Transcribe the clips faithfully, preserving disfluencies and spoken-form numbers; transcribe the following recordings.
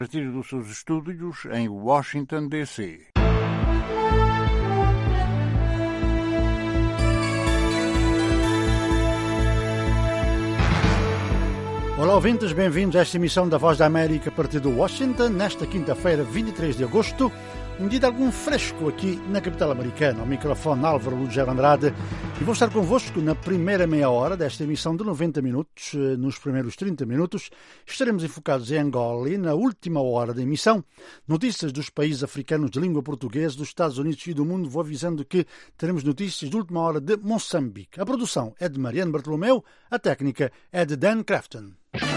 A partir dos seus estúdios em Washington, D C Olá, ouvintes, bem-vindos a esta emissão da Voz da América a partir de Washington, nesta quinta-feira, vinte e três de agosto, um dia de algum fresco aqui na capital americana. Ao microfone Álvaro Lugero Andrade e vou estar convosco na primeira meia hora desta emissão de noventa minutos. Nos primeiros trinta minutos estaremos enfocados em Angola e na última hora da emissão, notícias dos países africanos de língua portuguesa, dos Estados Unidos e do mundo. Vou avisando que teremos notícias de última hora de Moçambique. A produção é de Mariano Bartolomeu, a técnica é de Dan Crafton.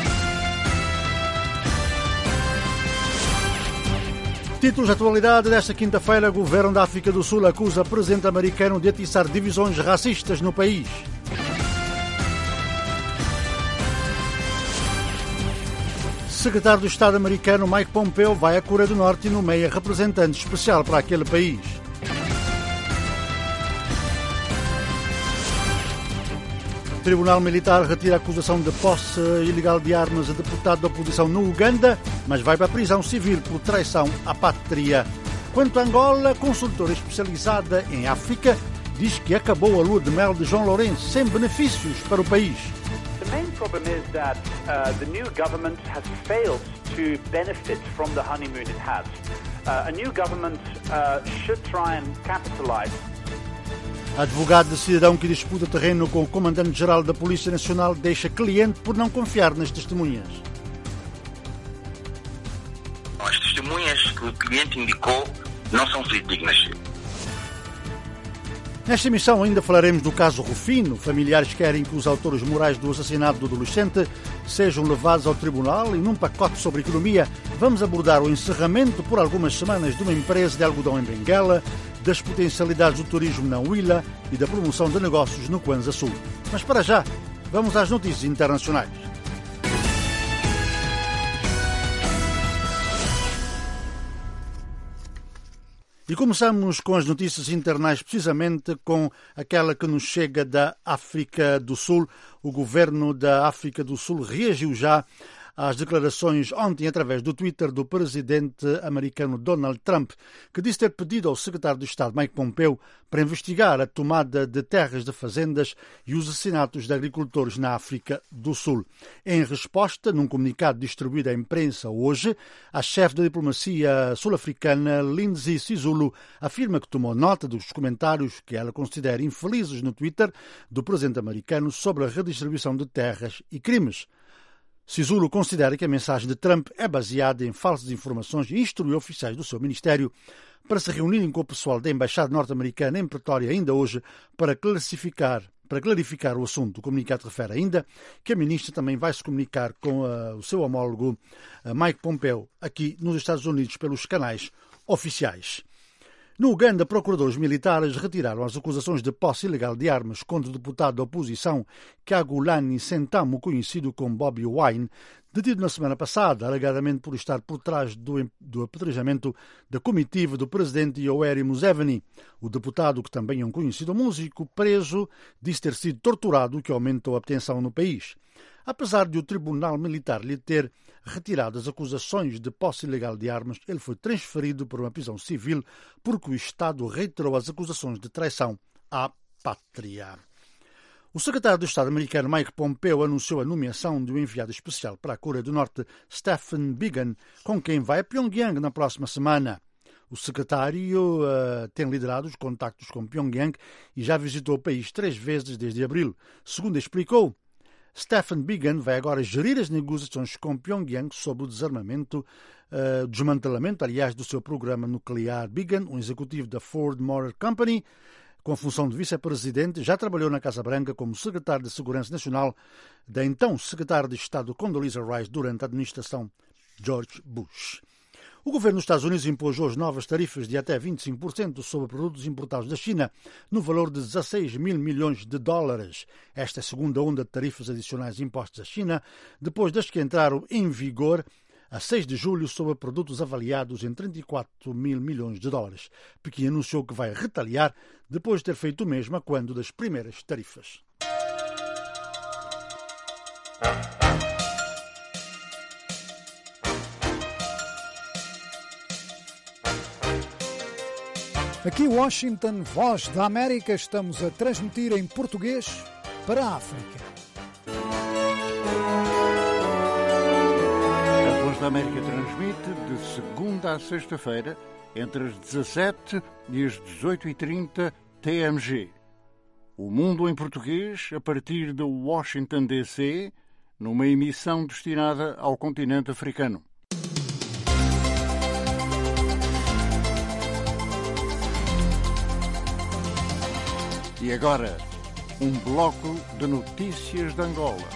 Títulos de atualidade desta quinta-feira. Governo da África do Sul acusa presidente americano de atiçar divisões racistas no país. Secretário do Estado americano Mike Pompeo vai à Coreia do Norte e nomeia representante especial para aquele país. O Tribunal Militar retira a acusação de posse ilegal de armas a deputado da oposição no Uganda, mas vai para a prisão civil por traição à pátria. Quanto a Angola, consultora especializada em África diz que acabou a lua de mel de João Lourenço sem benefícios para o país. The main problem is that uh, the new government has failed to benefit from the honeymoon it had. Uh, a new government uh, should try and capitalize. Advogado de cidadão que disputa terreno com o comandante-geral da Polícia Nacional deixa cliente por não confiar nas testemunhas. As testemunhas que o cliente indicou não são fidedignas. Nesta emissão ainda falaremos do caso Rufino. Familiares querem que os autores morais do assassinato do adolescente sejam levados ao tribunal e num pacote sobre economia vamos abordar o encerramento por algumas semanas de uma empresa de algodão em Benguela, das potencialidades do turismo na Huila e da promoção de negócios no Kwanza Sul. Mas para já, vamos às notícias internacionais. E começamos com as notícias internacionais, precisamente com aquela que nos chega da África do Sul. O governo da África do Sul reagiu já às declarações ontem, através do Twitter, do presidente americano Donald Trump, que disse ter pedido ao secretário de Estado Mike Pompeo para investigar a tomada de terras de fazendas e os assassinatos de agricultores na África do Sul. Em resposta, num comunicado distribuído à imprensa hoje, a chefe da diplomacia sul-africana, Lindsay Sisulu, afirma que tomou nota dos comentários que ela considera infelizes no Twitter do presidente americano sobre a redistribuição de terras e crimes. Sisulu considera que a mensagem de Trump é baseada em falsas informações e instruiu oficiais do seu ministério para se reunirem com o pessoal da Embaixada Norte-Americana em Pretória ainda hoje para clarificar, para clarificar o assunto. O comunicado refere ainda que a ministra também vai se comunicar com uh, o seu homólogo uh, Mike Pompeo aqui nos Estados Unidos pelos canais oficiais. No Uganda, procuradores militares retiraram as acusações de posse ilegal de armas contra o deputado da oposição Kyagulanyi Ssentamu, conhecido como Bobi Wine, detido na semana passada, alegadamente por estar por trás do, do apedrejamento da comitiva do presidente Yoweri Museveni. O deputado, que também é um conhecido músico, preso, disse ter sido torturado, o que aumentou a tensão no país. Apesar de o Tribunal Militar lhe ter retirado as acusações de posse ilegal de armas, ele foi transferido para uma prisão civil porque o Estado reiterou as acusações de traição à pátria. O secretário de Estado americano Mike Pompeo anunciou a nomeação de um enviado especial para a Coreia do Norte, Stephen Biegun, com quem vai a Pyongyang na próxima semana. O secretário uh, tem liderado os contactos com Pyongyang e já visitou o país três vezes desde abril. Segundo explicou, Stephen Biegun vai agora gerir as negociações com Pyongyang sobre o desarmamento, uh, desmantelamento, aliás, do seu programa nuclear. Biegun, um executivo da Ford Motor Company, com a função de vice-presidente, já trabalhou na Casa Branca como secretário de Segurança Nacional da então secretária de Estado Condoleezza Rice durante a administração George Bush. O governo dos Estados Unidos impôs hoje novas tarifas de até vinte e cinco por cento sobre produtos importados da China, no valor de dezasseis mil milhões de dólares. Esta é a segunda onda de tarifas adicionais impostas à China, depois das que entraram em vigor a seis de julho sobre produtos avaliados em trinta e quatro mil milhões de dólares. Pequim anunciou que vai retaliar depois de ter feito o mesmo a quando das primeiras tarifas. Aqui Washington, Voz da América, estamos a transmitir em português para a África. A Voz da América transmite de segunda a sexta-feira, entre as dezassete e as dezoito e trinta T M G. O Mundo em Português, a partir de Washington, D C, numa emissão destinada ao continente africano. E agora, um bloco de notícias de Angola.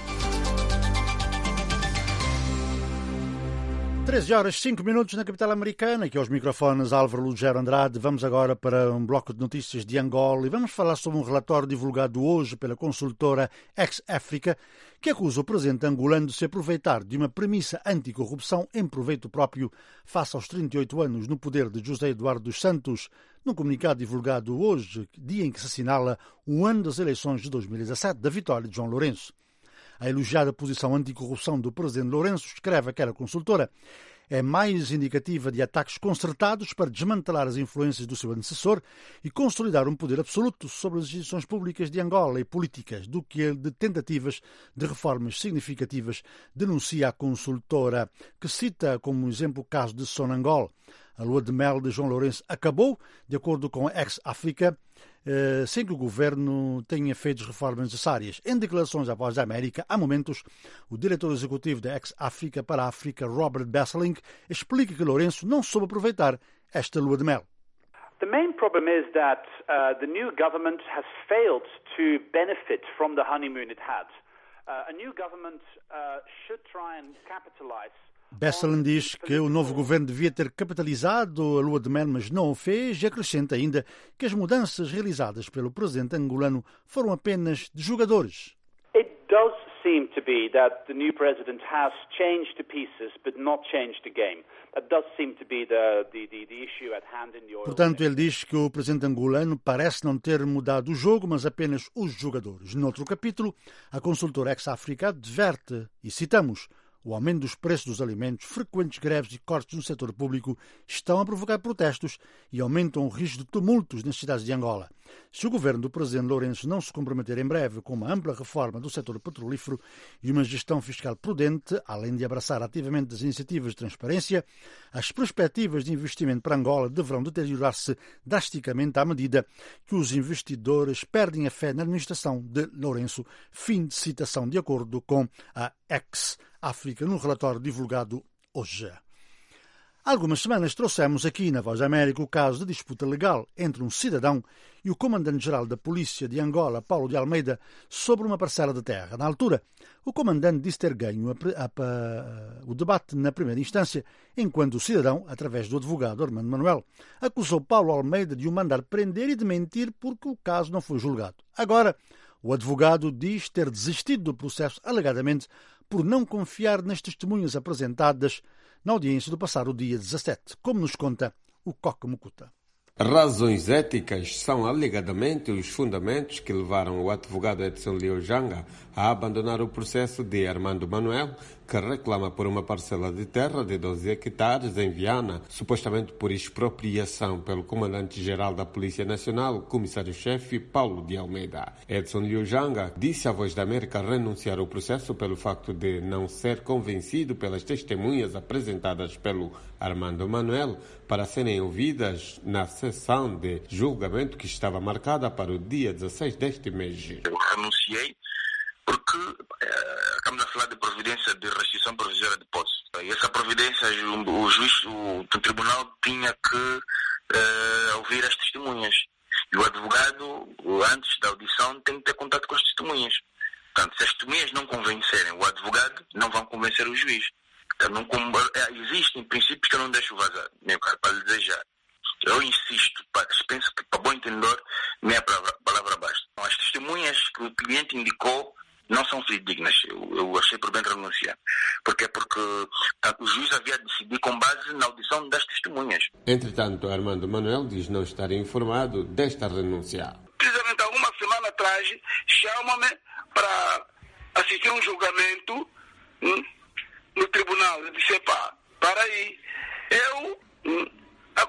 treze horas e cinco minutos na capital americana, aqui aos microfones Álvaro Lugero Andrade. Vamos agora para um bloco de notícias de Angola e vamos falar sobre um relatório divulgado hoje pela consultora Ex-Africa, que acusa o presidente angolano de se aproveitar de uma premissa anticorrupção em proveito próprio face aos trinta e oito anos no poder de José Eduardo dos Santos, num comunicado divulgado hoje, dia em que se assinala o ano das eleições de dois mil e dezassete da vitória de João Lourenço. A elogiada posição anticorrupção do presidente Lourenço, escreve aquela consultora, é mais indicativa de ataques concertados para desmantelar as influências do seu antecessor e consolidar um poder absoluto sobre as instituições públicas de Angola e políticas do que de tentativas de reformas significativas, denuncia a consultora, que cita como exemplo o caso de Sonangol. A lua de mel de João Lourenço acabou, de acordo com a Ex-Africa, sem que o governo tenha feito as reformas necessárias. Em declarações à Voz da América, há momentos, o diretor executivo da Ex-Africa para a África, Robert Besseling, explica que Lourenço não soube aproveitar esta lua de mel. The main problem is that uh, the new government has failed to benefit from the honeymoon it had. Uh, a new government uh, should try and capitalize. Besseling diz que o novo governo devia ter capitalizado a lua de mel, mas não o fez, e acrescenta ainda que as mudanças realizadas pelo presidente angolano foram apenas de jogadores. It does seem to be that the new president has changed the pieces but not changed the game. That does seem to be the, the, the, the issue at hand in the oil. Portanto, ele diz que o presidente angolano parece não ter mudado o jogo, mas apenas os jogadores. Noutro capítulo, a consultora Ex-Africa adverte, e citamos, o aumento dos preços dos alimentos, frequentes greves e cortes no setor público estão a provocar protestos e aumentam o risco de tumultos nas cidades de Angola. Se o governo do presidente Lourenço não se comprometer em breve com uma ampla reforma do setor petrolífero e uma gestão fiscal prudente, além de abraçar ativamente as iniciativas de transparência, as perspectivas de investimento para Angola deverão deteriorar-se drasticamente à medida que os investidores perdem a fé na administração de Lourenço. Fim de citação, de acordo com a Ex-Africa, no relatório divulgado hoje. Há algumas semanas trouxemos aqui na Voz da América o caso de disputa legal entre um cidadão e o comandante-geral da Polícia de Angola, Paulo de Almeida, sobre uma parcela de terra. Na altura, o comandante disse ter ganho a, a, a, o debate na primeira instância, enquanto o cidadão, através do advogado Armando Manuel, acusou Paulo Almeida de o mandar prender e de mentir porque o caso não foi julgado. Agora, o advogado diz ter desistido do processo, alegadamente, por não confiar nas testemunhas apresentadas na audiência do passado dia dezassete, como nos conta o Coca Mucuta. Razões éticas são alegadamente os fundamentos que levaram o advogado Edson Liojanga a abandonar o processo de Armando Manuel, que reclama por uma parcela de terra de doze hectares em Viana, supostamente por expropriação pelo comandante-geral da Polícia Nacional, comissário-chefe Paulo de Almeida. Edson Liojanga disse à Voz da América renunciar ao processo pelo facto de não ser convencido pelas testemunhas apresentadas pelo Armando Manuel para serem ouvidas na sessão de julgamento que estava marcada para o dia dezasseis deste mês. Eu renunciei porque eh, estamos a falar de providência de restrição provisória de posse. E essa providência, o, o juiz, o, o tribunal tinha que eh, ouvir as testemunhas. E o advogado, antes da audição, tem que ter contato com as testemunhas. Portanto, se as testemunhas não convencerem o advogado, não vão convencer o juiz. Então, não, existem princípios que eu não deixo vazar, meu caro, para lhe desejar. Eu insisto, penso que para bom entendedor, minha palavra, palavra basta. As testemunhas que o cliente indicou não são fidedignas. Eu, eu achei por bem renunciar. Porquê? Porque o juiz havia de decidir com base na audição das testemunhas. Entretanto, Armando Manuel diz não estar informado desta renúncia. Precisamente alguma semana atrás, chama-me para assistir um julgamento hum, no tribunal. Eu disse, pá, para aí. Eu, hum, agora hoje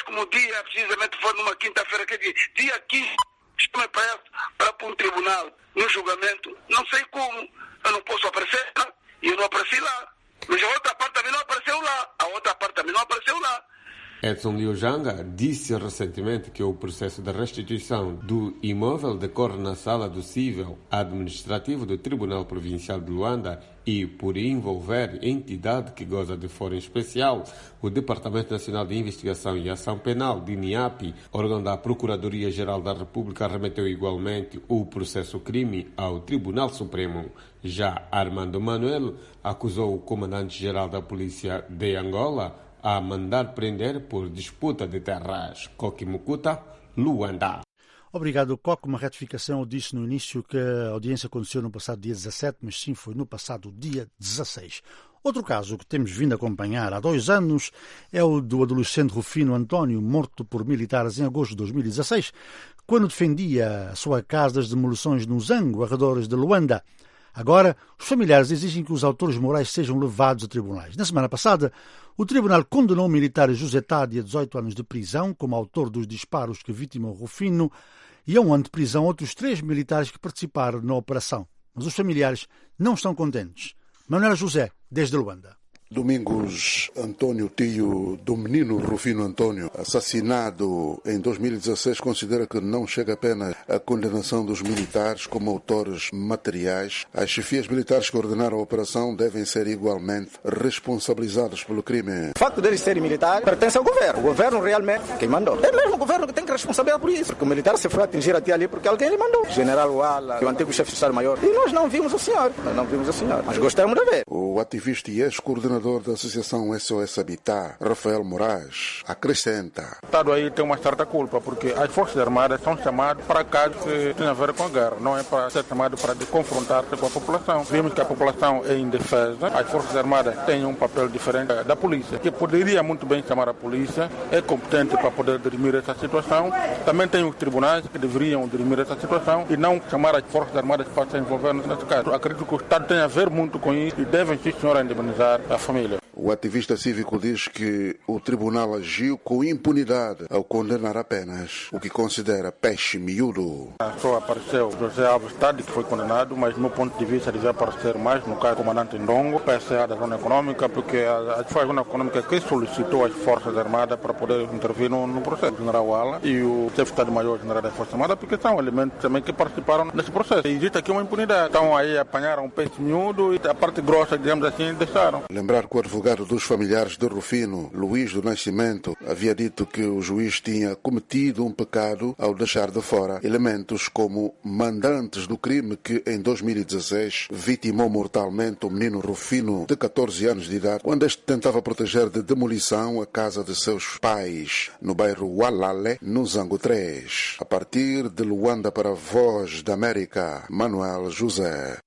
como dia, precisamente foi numa quinta-feira, que dia quinze, chama para, para, para um tribunal, no julgamento, não sei como, eu não posso aparecer, não? E eu não apareci lá. Mas a outra parte também não apareceu lá, a outra parte também não apareceu lá. Edson Liojanga disse recentemente que o processo de restituição do imóvel decorre na sala do cível administrativo do Tribunal Provincial de Luanda e, por envolver entidade que goza de foro especial, o Departamento Nacional de Investigação e Ação Penal, D N I A P, órgão da Procuradoria-Geral da República, remeteu igualmente o processo-crime ao Tribunal Supremo. Já Armando Manuel acusou o comandante-geral da Polícia de Angola a mandar prender por disputa de terras. Koki Mukuta, Luanda. Obrigado, Coco. Uma retificação. Eu disse no início que a audiência aconteceu no passado dia dezassete, mas sim foi no passado dia dezasseis. Outro caso que temos vindo a acompanhar há dois anos é o do adolescente Rufino António, morto por militares em agosto de dois mil e dezasseis, quando defendia a sua casa das demolições no Zango, arredores de Luanda. Agora, os familiares exigem que os autores morais sejam levados a tribunais. Na semana passada, o tribunal condenou o militar José Tadi a dezoito anos de prisão como autor dos disparos que vitimou Rufino e a um ano de prisão outros três militares que participaram na operação. Mas os familiares não estão contentes. Manuel José, desde Luanda. Domingos Antônio, tio do menino Rufino Antônio, assassinado em dois mil e dezasseis, considera que não chega apenas a condenação dos militares como autores materiais. As chefias militares que ordenaram a operação devem ser igualmente responsabilizadas pelo crime. O facto deles serem militares pertence ao governo. O governo realmente quem mandou. É mesmo o governo que tem que responsabilizar por isso. Porque o militar se foi atingir até ali porque alguém lhe mandou. O general Wala, o antigo chefe de Estado-Maior. E nós não vimos o senhor. Nós não vimos o senhor. Mas gostamos de ver. O ativista e ex-coordenador da Associação S O S Habitat, Rafael Moraes, acrescenta. O Estado aí tem uma certa culpa, porque as Forças Armadas são chamadas para casos que têm a ver com a guerra, não é para ser chamado para confrontar-se com a população. Vimos que a população é indefesa, as Forças Armadas têm um papel diferente da polícia, que poderia muito bem chamar a polícia, é competente para poder dirimir essa situação. Também tem os tribunais que deveriam dirimir essa situação e não chamar as Forças Armadas para se envolver nesse caso. Acredito que o Estado tem a ver muito com isso e devem, sim, senhora, indemnizar a família. O ativista cívico diz que o tribunal agiu com impunidade ao condenar apenas o que considera peixe miúdo. Só apareceu José Alves Tadi, que foi condenado, mas do meu ponto de vista devia aparecer mais no caso do comandante Ndongo, P S A da zona econômica, porque a, a zona econômica que solicitou as Forças Armadas para poder intervir no, no processo. O general Wala e o chefe de Estado-Maior general das Forças Armadas, porque são elementos também que participaram nesse processo. E existe aqui uma impunidade. Então aí apanharam um peixe miúdo e a parte grossa, digamos assim, deixaram. Lembrar que o advogado dos familiares de Rufino, Luís do Nascimento, havia dito que o juiz tinha cometido um pecado ao deixar de fora elementos como mandantes do crime que em dois mil e dezasseis vitimou mortalmente o menino Rufino de catorze anos de idade quando este tentava proteger de demolição a casa de seus pais no bairro Walale, no Zango três. A partir de Luanda para a Voz da América, Manuel José.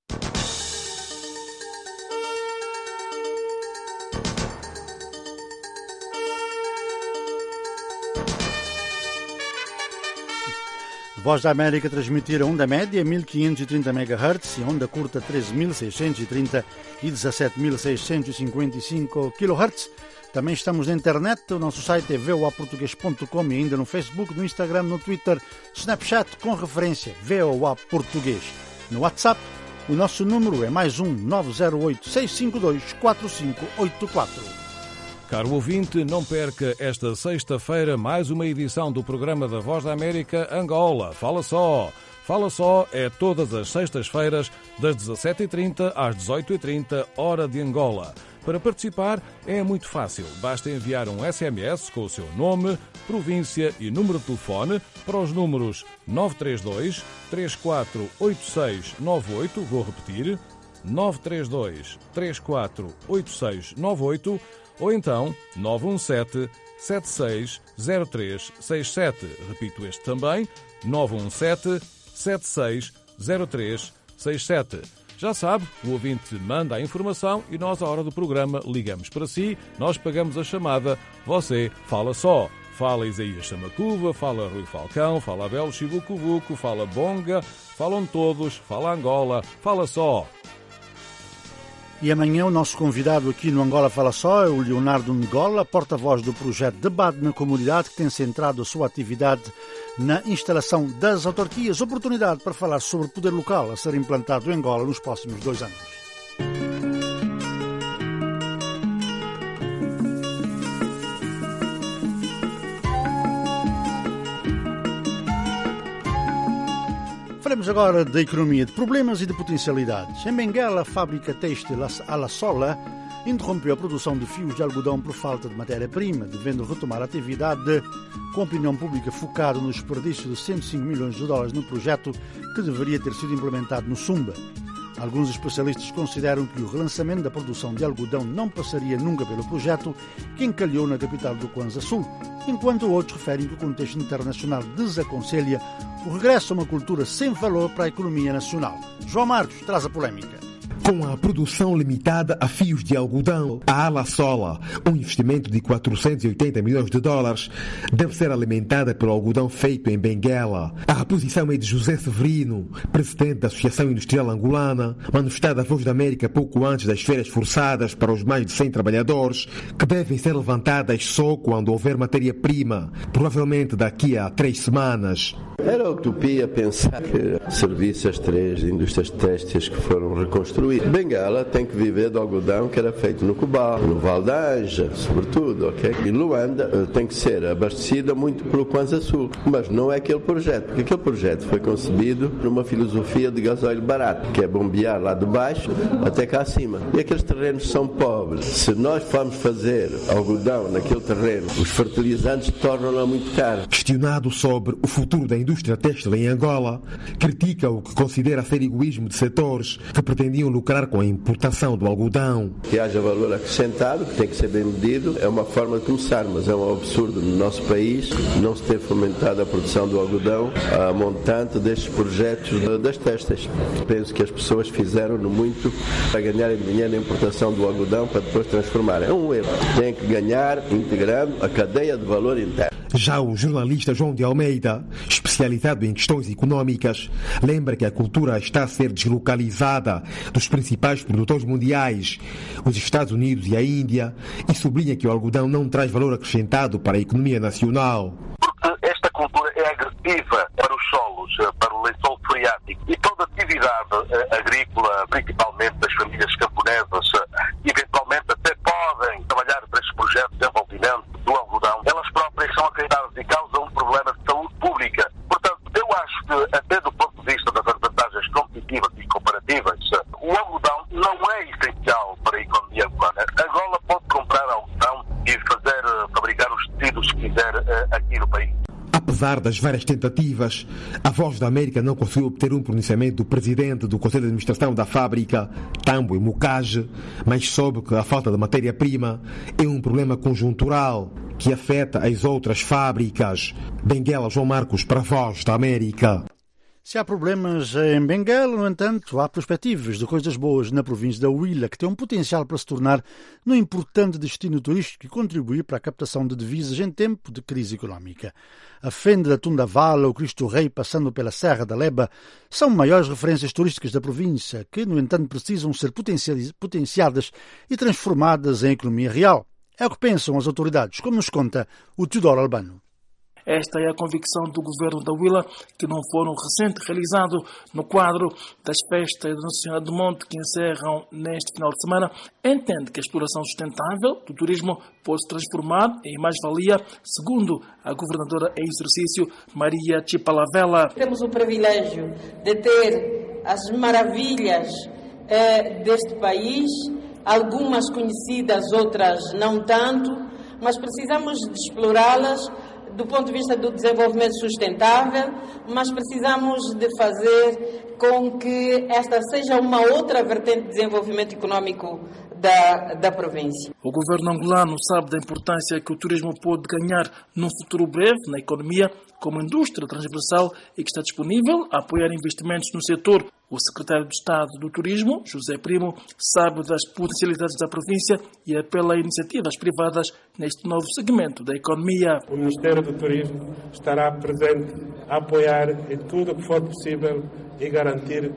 Voz da América transmitir a onda média mil quinhentos e trinta megahertz e onda curta treze mil seiscentos e trinta e dezassete mil seiscentos e cinquenta e cinco kilohertz. Também estamos na internet, o nosso site é v o a português ponto com e ainda no Facebook, no Instagram, no Twitter, Snapchat com referência V O A Português. No WhatsApp, o nosso número é mais um nove zero oito, seis cinco dois, quatro cinco oito quatro. Caro ouvinte, não perca esta sexta-feira mais uma edição do programa da Voz da América Angola. Fala só! Fala só é todas as sextas-feiras, das dezassete e trinta às dezoito e trinta, hora de Angola. Para participar é muito fácil. Basta enviar um S M S com o seu nome, província e número de telefone para os números nove três dois, três quatro oito seis nove oito, vou repetir, nove três dois, três quatro oito seis nove oito, ou então nove um sete, sete seis zero três seis sete. Repito este também, nove um sete, sete seis zero três seis sete. Já sabe, o ouvinte manda a informação e nós, à hora do programa, ligamos para si, nós pagamos a chamada, você fala só. Fala Isaías Chamacuva, fala Rui Falcão, fala Abel Chivucovuco, fala Bonga, falam todos, fala Angola, fala só. E amanhã o nosso convidado aqui no Angola Fala Só é o Leonardo Ngola, porta-voz do projeto Debate na Comunidade, que tem centrado a sua atividade na instalação das autarquias. Oportunidade para falar sobre o poder local a ser implantado em Angola nos próximos dois anos. Falamos agora da economia, de problemas e de potencialidades. Em Benguela, a fábrica têxtil Alasola interrompeu a produção de fios de algodão por falta de matéria-prima, devendo retomar a atividade com a opinião pública focada no desperdício de cento e cinco milhões de dólares no projeto que deveria ter sido implementado no Sumba. Alguns especialistas consideram que o relançamento da produção de algodão não passaria nunca pelo projeto que encalhou na capital do Kwanza Sul, enquanto outros referem que o contexto internacional desaconselha o regresso a uma cultura sem valor para a economia nacional. João Marcos traz a polémica. Com a produção limitada a fios de algodão, a Alasola, um investimento de quatrocentos e oitenta milhões de dólares, deve ser alimentada pelo algodão feito em Benguela. A posição é de José Severino, presidente da Associação Industrial Angolana, manifestada à Voz da América pouco antes das férias forçadas para os mais de cem trabalhadores, que devem ser levantadas só quando houver matéria-prima, provavelmente daqui a três semanas. Era utopia pensar que servisse as três indústrias têxteis que foram reconstruídas. Benguela tem que viver do algodão que era feito no Cubal, no Val da Anja, sobretudo, ok? E Luanda tem que ser abastecida muito pelo Kwanza Sul, mas não é aquele projeto, porque aquele projeto foi concebido numa filosofia de gasóleo barato, que é bombear lá de baixo até cá acima. E aqueles terrenos são pobres. Se nós formos fazer algodão naquele terreno, os fertilizantes tornam-no muito caro. Questionado sobre o futuro da indústria têxtil em Angola, critica o que considera ser egoísmo de setores que pretendiam lucrar com a importação do algodão. Que haja valor acrescentado, que tem que ser bem medido, é uma forma de começar, mas é um absurdo no nosso país não se ter fomentado a produção do algodão a montante destes projetos das têxteis. Penso que as pessoas fizeram-no muito para ganharem dinheiro na importação do algodão para depois transformarem. É um erro. Tem que ganhar integrando a cadeia de valor interno. Já o jornalista João de Almeida, especializado em questões económicas, lembra que a cultura está a ser deslocalizada dos principais produtores mundiais, os Estados Unidos e a Índia, e sublinha que o algodão não traz valor acrescentado para a economia nacional. Porque esta cultura é agressiva para os solos, para o lençol freático, e toda atividade agrícola, principalmente das famílias camponesas, eventualmente até podem trabalhar para estes projetos de desenvolvimento do algodão. Elas próprias são acreditadas e causam um problema de saúde pública. Portanto, eu acho que, até do ponto de vista das vantagens competitivas e comparativas, o algodão não é essencial para a economia angolana. Angola pode comprar algodão e fazer, fabricar os tecidos que quiser aqui no país. Apesar das várias tentativas, a Voz da América não conseguiu obter um pronunciamento do presidente do Conselho de Administração da fábrica, Tambo Mukaje, mas soube que a falta de matéria-prima é um problema conjuntural que afeta as outras fábricas. Benguela, João Marcos, para a Voz da América. Se há problemas em Benguela, no entanto, há perspectivas de coisas boas na província da Huila, que tem um potencial para se tornar um importante destino turístico e contribuir para a captação de divisas em tempo de crise económica. A Fenda da Tundavala, o Cristo Rei, passando pela Serra da Leba, são maiores referências turísticas da província, que, no entanto, precisam ser potenciadas e transformadas em economia real. É o que pensam as autoridades, como nos conta o Teodoro Albano. Esta é a convicção do governo da Huila, que num fórum recente realizado no quadro das festas da Nossa Senhora do Monte, que encerram neste final de semana, entende que a exploração sustentável do turismo pode se transformar em mais-valia, segundo a governadora em exercício, Maria Chipalavela. Temos o privilégio de ter as maravilhas eh, deste país, algumas conhecidas, outras não tanto, mas precisamos de explorá-las do ponto de vista do desenvolvimento sustentável, mas precisamos de fazer com que esta seja uma outra vertente de desenvolvimento económico da, da província. O governo angolano sabe da importância que o turismo pode ganhar num futuro breve na economia como indústria transversal e que está disponível a apoiar investimentos no setor. O secretário de Estado do Turismo, José Primo, sabe das potencialidades da província e apela a iniciativas privadas neste novo segmento da economia. O Ministério do Turismo estará presente a apoiar em tudo o que for possível e garantir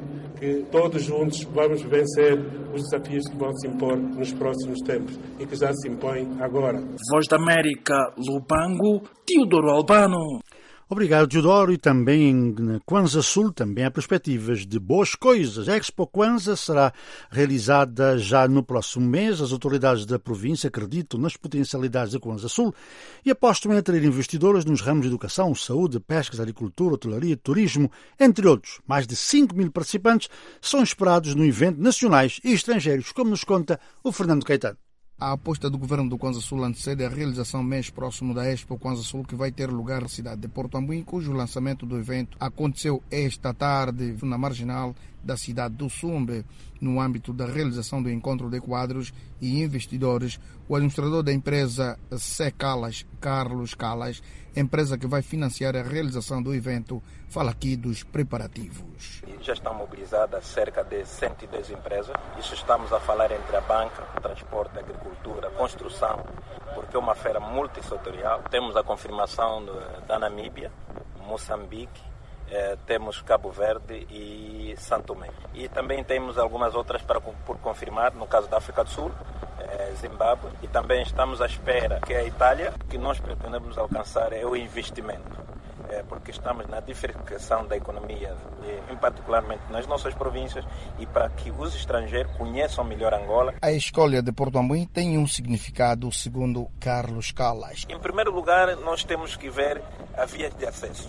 que todos juntos vamos vencer os desafios que vão se impor nos próximos tempos e que já se impõem agora. Voz da América, Lubango, Teodoro Albano. Obrigado, Teodoro. E também em Kwanza Sul também há perspectivas de boas coisas. A Expo Kwanza será realizada já no próximo mês. As autoridades da província acreditam nas potencialidades da Kwanza Sul e apostam em atrair investidores nos ramos de educação, saúde, pescas, agricultura, hotelaria, turismo, entre outros. Mais de cinco mil participantes são esperados no evento, nacionais e estrangeiros, como nos conta o Fernando Caetano. A aposta do governo do Kwanza Sul antecede a realização mês próximo da Expo Kwanza Sul, que vai ter lugar na cidade de Porto Ambuim, cujo lançamento do evento aconteceu esta tarde na marginal da cidade do Sumbe. No âmbito da realização do encontro de quadros e investidores, o administrador da empresa C. Calas, Carlos Calas, empresa que vai financiar a realização do evento, fala aqui dos preparativos. Já estão mobilizadas cerca de cento e dez empresas. Isso estamos a falar entre a banca, transporte, agricultura, construção, porque é uma feira multissetorial. Temos a confirmação da Namíbia, Moçambique, eh, temos Cabo Verde e São Tomé. E também temos algumas outras para, por confirmar, no caso da África do Sul, eh, Zimbábue, e também estamos à espera que a Itália, que nós pretendemos alcançar é o investimento. É porque estamos na diversificação da economia, em particularmente nas nossas províncias, e para que os estrangeiros conheçam melhor Angola. A escolha de Porto Ambuim tem um significado, segundo Carlos Calas. Em primeiro lugar, nós temos que ver a via de acesso.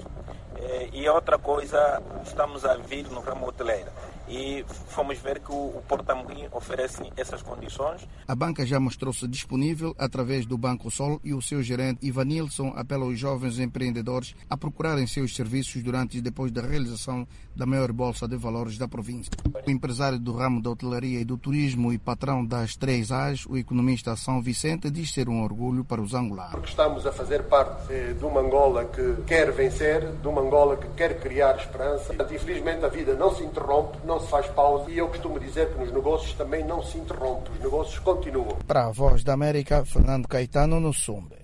E outra coisa, estamos a vir no ramo hoteleiro e fomos ver que o Porto Ambuim oferece essas condições. A banca já mostrou-se disponível através do Banco Sol e o seu gerente Ivanilson apela aos jovens empreendedores a procurarem seus serviços durante e depois da realização da maior bolsa de valores da província. O empresário do ramo da hotelaria e do turismo e patrão das três A's, o economista São Vicente, diz ser um orgulho para os angolanos. Porque estamos a fazer parte eh, de uma Angola que quer vencer, de uma Angola que quer criar esperança. Infelizmente a vida não se interrompe, não se faz pausa, e eu costumo dizer que nos negócios também não se interrompe, os negócios continuam. Para a Voz da América, Fernando Caetano, no Sumbe.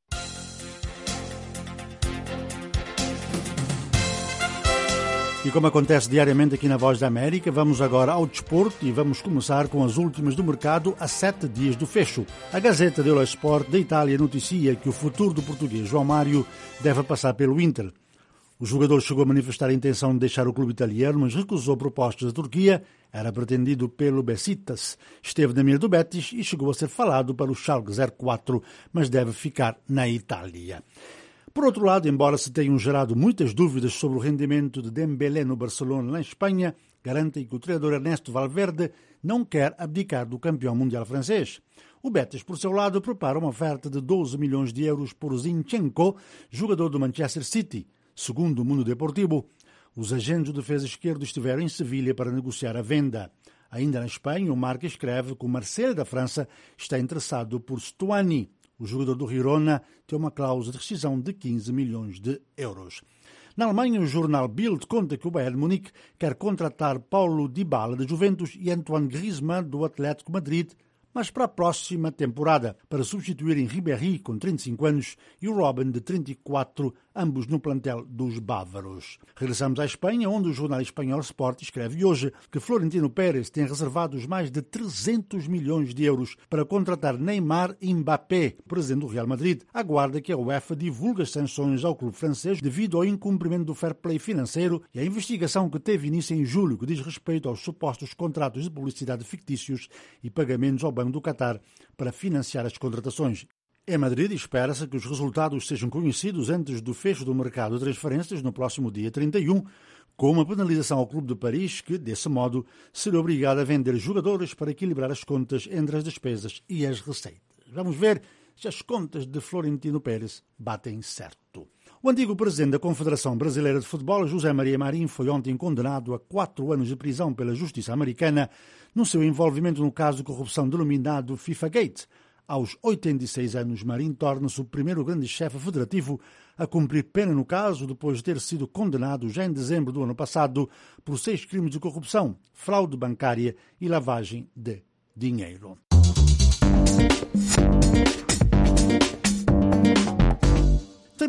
E como acontece diariamente aqui na Voz da América, vamos agora ao desporto e vamos começar com as últimas do mercado a sete dias do fecho. A Gazeta dello Sport da Itália noticia que o futuro do português João Mário deve passar pelo Inter. O jogador chegou a manifestar a intenção de deixar o clube italiano, mas recusou propostas da Turquia. Era pretendido pelo Besiktas. Esteve na mira do Betis e chegou a ser falado para o Schalke zero quatro, mas deve ficar na Itália. Por outro lado, embora se tenham gerado muitas dúvidas sobre o rendimento de Dembélé no Barcelona, na Espanha, garantem que o treinador Ernesto Valverde não quer abdicar do campeão mundial francês. O Betis, por seu lado, prepara uma oferta de doze milhões de euros por Zinchenko, jogador do Manchester City. Segundo o Mundo Deportivo, os agentes do defesa esquerdo estiveram em Sevilha para negociar a venda. Ainda na Espanha, o Marca escreve que o Marseille da França está interessado por Stuani. O jogador do Girona tem uma cláusula de rescisão de quinze milhões de euros. Na Alemanha, o jornal Bild conta que o Bayern Munique quer contratar Paulo Dybala, da Juventus, e Antoine Griezmann, do Atlético Madrid, mas para a próxima temporada, para substituírem Ribéry, com trinta e cinco anos, e o Robben, de trinta e quatro, ambos no plantel dos bávaros. Regressamos à Espanha, onde o jornal espanhol Sport escreve hoje que Florentino Pérez tem reservado os mais de trezentos milhões de euros para contratar Neymar e Mbappé. O presidente do Real Madrid aguarda que a UEFA divulgue as sanções ao clube francês devido ao incumprimento do fair play financeiro e à investigação que teve início em julho, que diz respeito aos supostos contratos de publicidade fictícios e pagamentos ao Banco do Qatar para financiar as contratações. Em Madrid, espera-se que os resultados sejam conhecidos antes do fecho do mercado de transferências no próximo dia trinta e um, com uma penalização ao Clube de Paris que, desse modo, será obrigado a vender jogadores para equilibrar as contas entre as despesas e as receitas. Vamos ver se as contas de Florentino Pérez batem certo. O antigo presidente da Confederação Brasileira de Futebol, José Maria Marinho, foi ontem condenado a quatro anos de prisão pela Justiça Americana no seu envolvimento no caso de corrupção denominado FIFA Gate. Aos oitenta e seis anos, Marinho torna-se o primeiro grande chefe federativo a cumprir pena no caso, depois de ter sido condenado já em dezembro do ano passado por seis crimes de corrupção, fraude bancária e lavagem de dinheiro.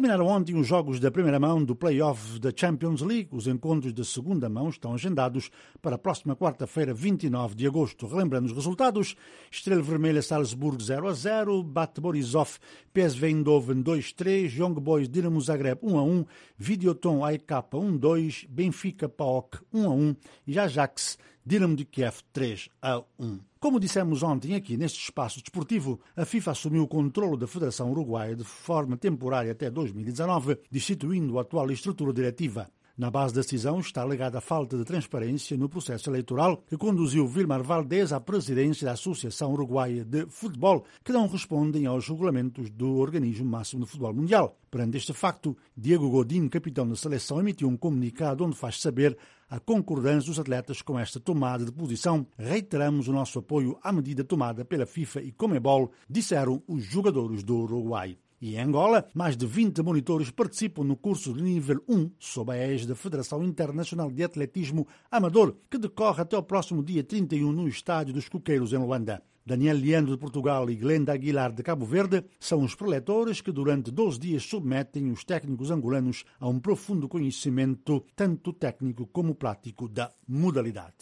Terminaram ontem os jogos da primeira mão do play-off da Champions League. Os encontros de segunda mão estão agendados para a próxima quarta-feira, vinte e nove de agosto. Relembrando os resultados: Estrela Vermelha Salzburgo zero a zero, Bate Borisov P S V Eindhoven dois a três, Young Boys Dinamo Zagreb um a um, Videoton A E K um a dois, Benfica P A O K um a um e Ajax Dinamo de Kiev três a um. Como dissemos ontem aqui neste espaço desportivo, a FIFA assumiu o controle da Federação Uruguaia de forma temporária até dois mil e dezanove, destituindo a atual estrutura diretiva. Na base da decisão está alegada a falta de transparência no processo eleitoral que conduziu Vilmar Valdés à presidência da Associação Uruguaia de Futebol, que não respondem aos regulamentos do organismo máximo do futebol mundial. Perante este facto, Diego Godin, capitão da seleção, emitiu um comunicado onde faz saber a concordância dos atletas com esta tomada de posição. Reiteramos o nosso apoio à medida tomada pela FIFA e Conmebol, disseram os jogadores do Uruguai. E em Angola, mais de vinte monitores participam no curso de nível um, sob a égide da Federação Internacional de Atletismo Amador, que decorre até o próximo dia trinta e um no Estádio dos Coqueiros, em Luanda. Daniel Leandro, de Portugal, e Glenda Aguilar, de Cabo Verde, são os preletores que durante doze dias submetem os técnicos angolanos a um profundo conhecimento, tanto técnico como prático, da modalidade.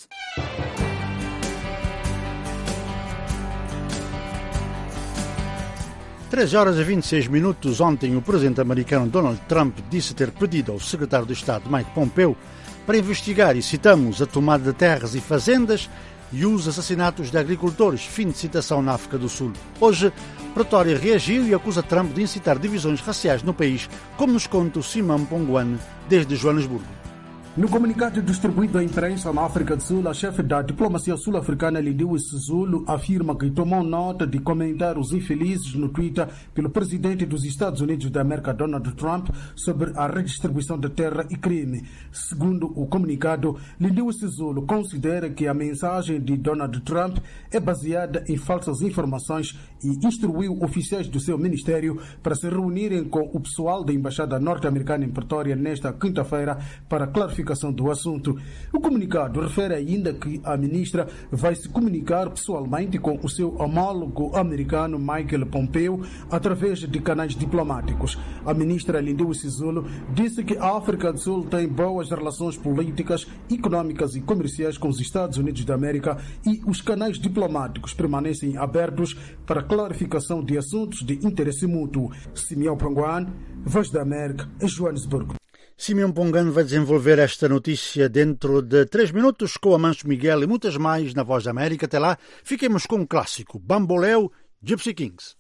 treze horas e vinte e seis minutos. Ontem, o presidente americano Donald Trump disse ter pedido ao secretário de Estado Mike Pompeo para investigar, e citamos, a tomada de terras e fazendas e os assassinatos de agricultores. Fim de citação na África do Sul. Hoje, Pretória reagiu e acusa Trump de incitar divisões raciais no país, como nos conta o Simão Ponguane, desde Joanesburgo. No comunicado distribuído à imprensa na África do Sul, a chefe da diplomacia sul-africana Lindiwe Sisulu afirma que tomou nota de comentários infelizes no Twitter pelo presidente dos Estados Unidos da América, Donald Trump, sobre a redistribuição de terra e crime. Segundo o comunicado, Lindiwe Sisulu considera que a mensagem de Donald Trump é baseada em falsas informações e instruiu oficiais do seu ministério para se reunirem com o pessoal da Embaixada Norte-Americana em Pretória nesta quinta-feira para clarificar do assunto. O comunicado refere ainda que a ministra vai se comunicar pessoalmente com o seu homólogo americano Michael Pompeo através de canais diplomáticos. A ministra Lindiwe Sisulu disse que a África do Sul tem boas relações políticas, econômicas e comerciais com os Estados Unidos da América e os canais diplomáticos permanecem abertos para clarificação de assuntos de interesse mútuo. Simeão Panguan, Voz da América, em Joanesburgo. Simeão Pongano vai desenvolver esta notícia dentro de três minutos com Amancio Miguel e muitas mais na Voz da América. Até lá, fiquemos com um clássico, Bamboleo, Gypsy Kings.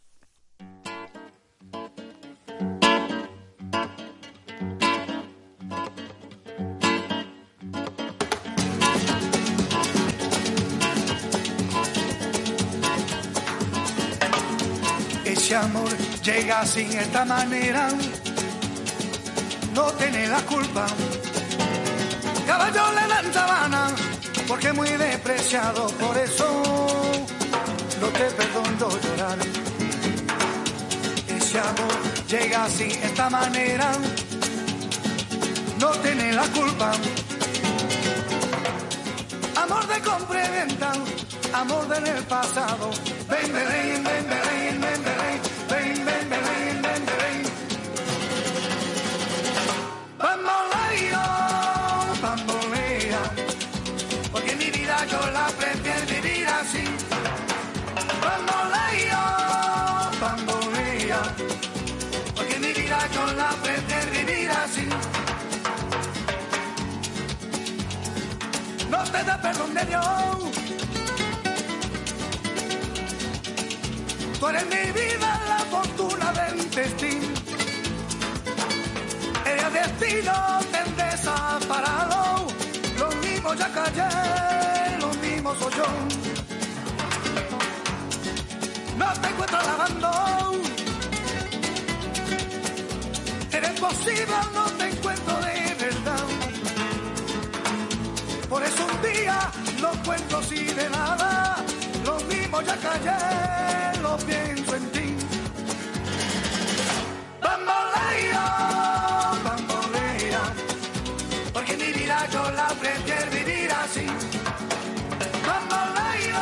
Ese amor llega así, esta manera, no tiene la culpa. Caballo le dan sabana, porque muy despreciado, por eso no te perdono llorar. Ese amor llega así, esta manera, no tiene la culpa. Amor de compra y venta, amor del pasado. Ven, ven, ven, ven, ven, ven, ven, ven, ven, ven, ven, ven, ven. Bamboleo, bambolea, porque mi vida yo la prefiero vivir así. Bamboleo, bambolea, porque mi vida yo la prefiero vivir así. No te da perdón de Dios. Tú eres mi vida, la fortuna del destino. El destino te desaparado. Lo mismo ya callé, lo mismo soy yo. No te encuentro lavando. Eres posible, no te encuentro de verdad. Por eso un día no encuentro así de nada. Lo mismo ya callé, lo pienso en ti. Bamboleo, bambolea, porque mi vida yo la prefiero vivir así. Bamboleo,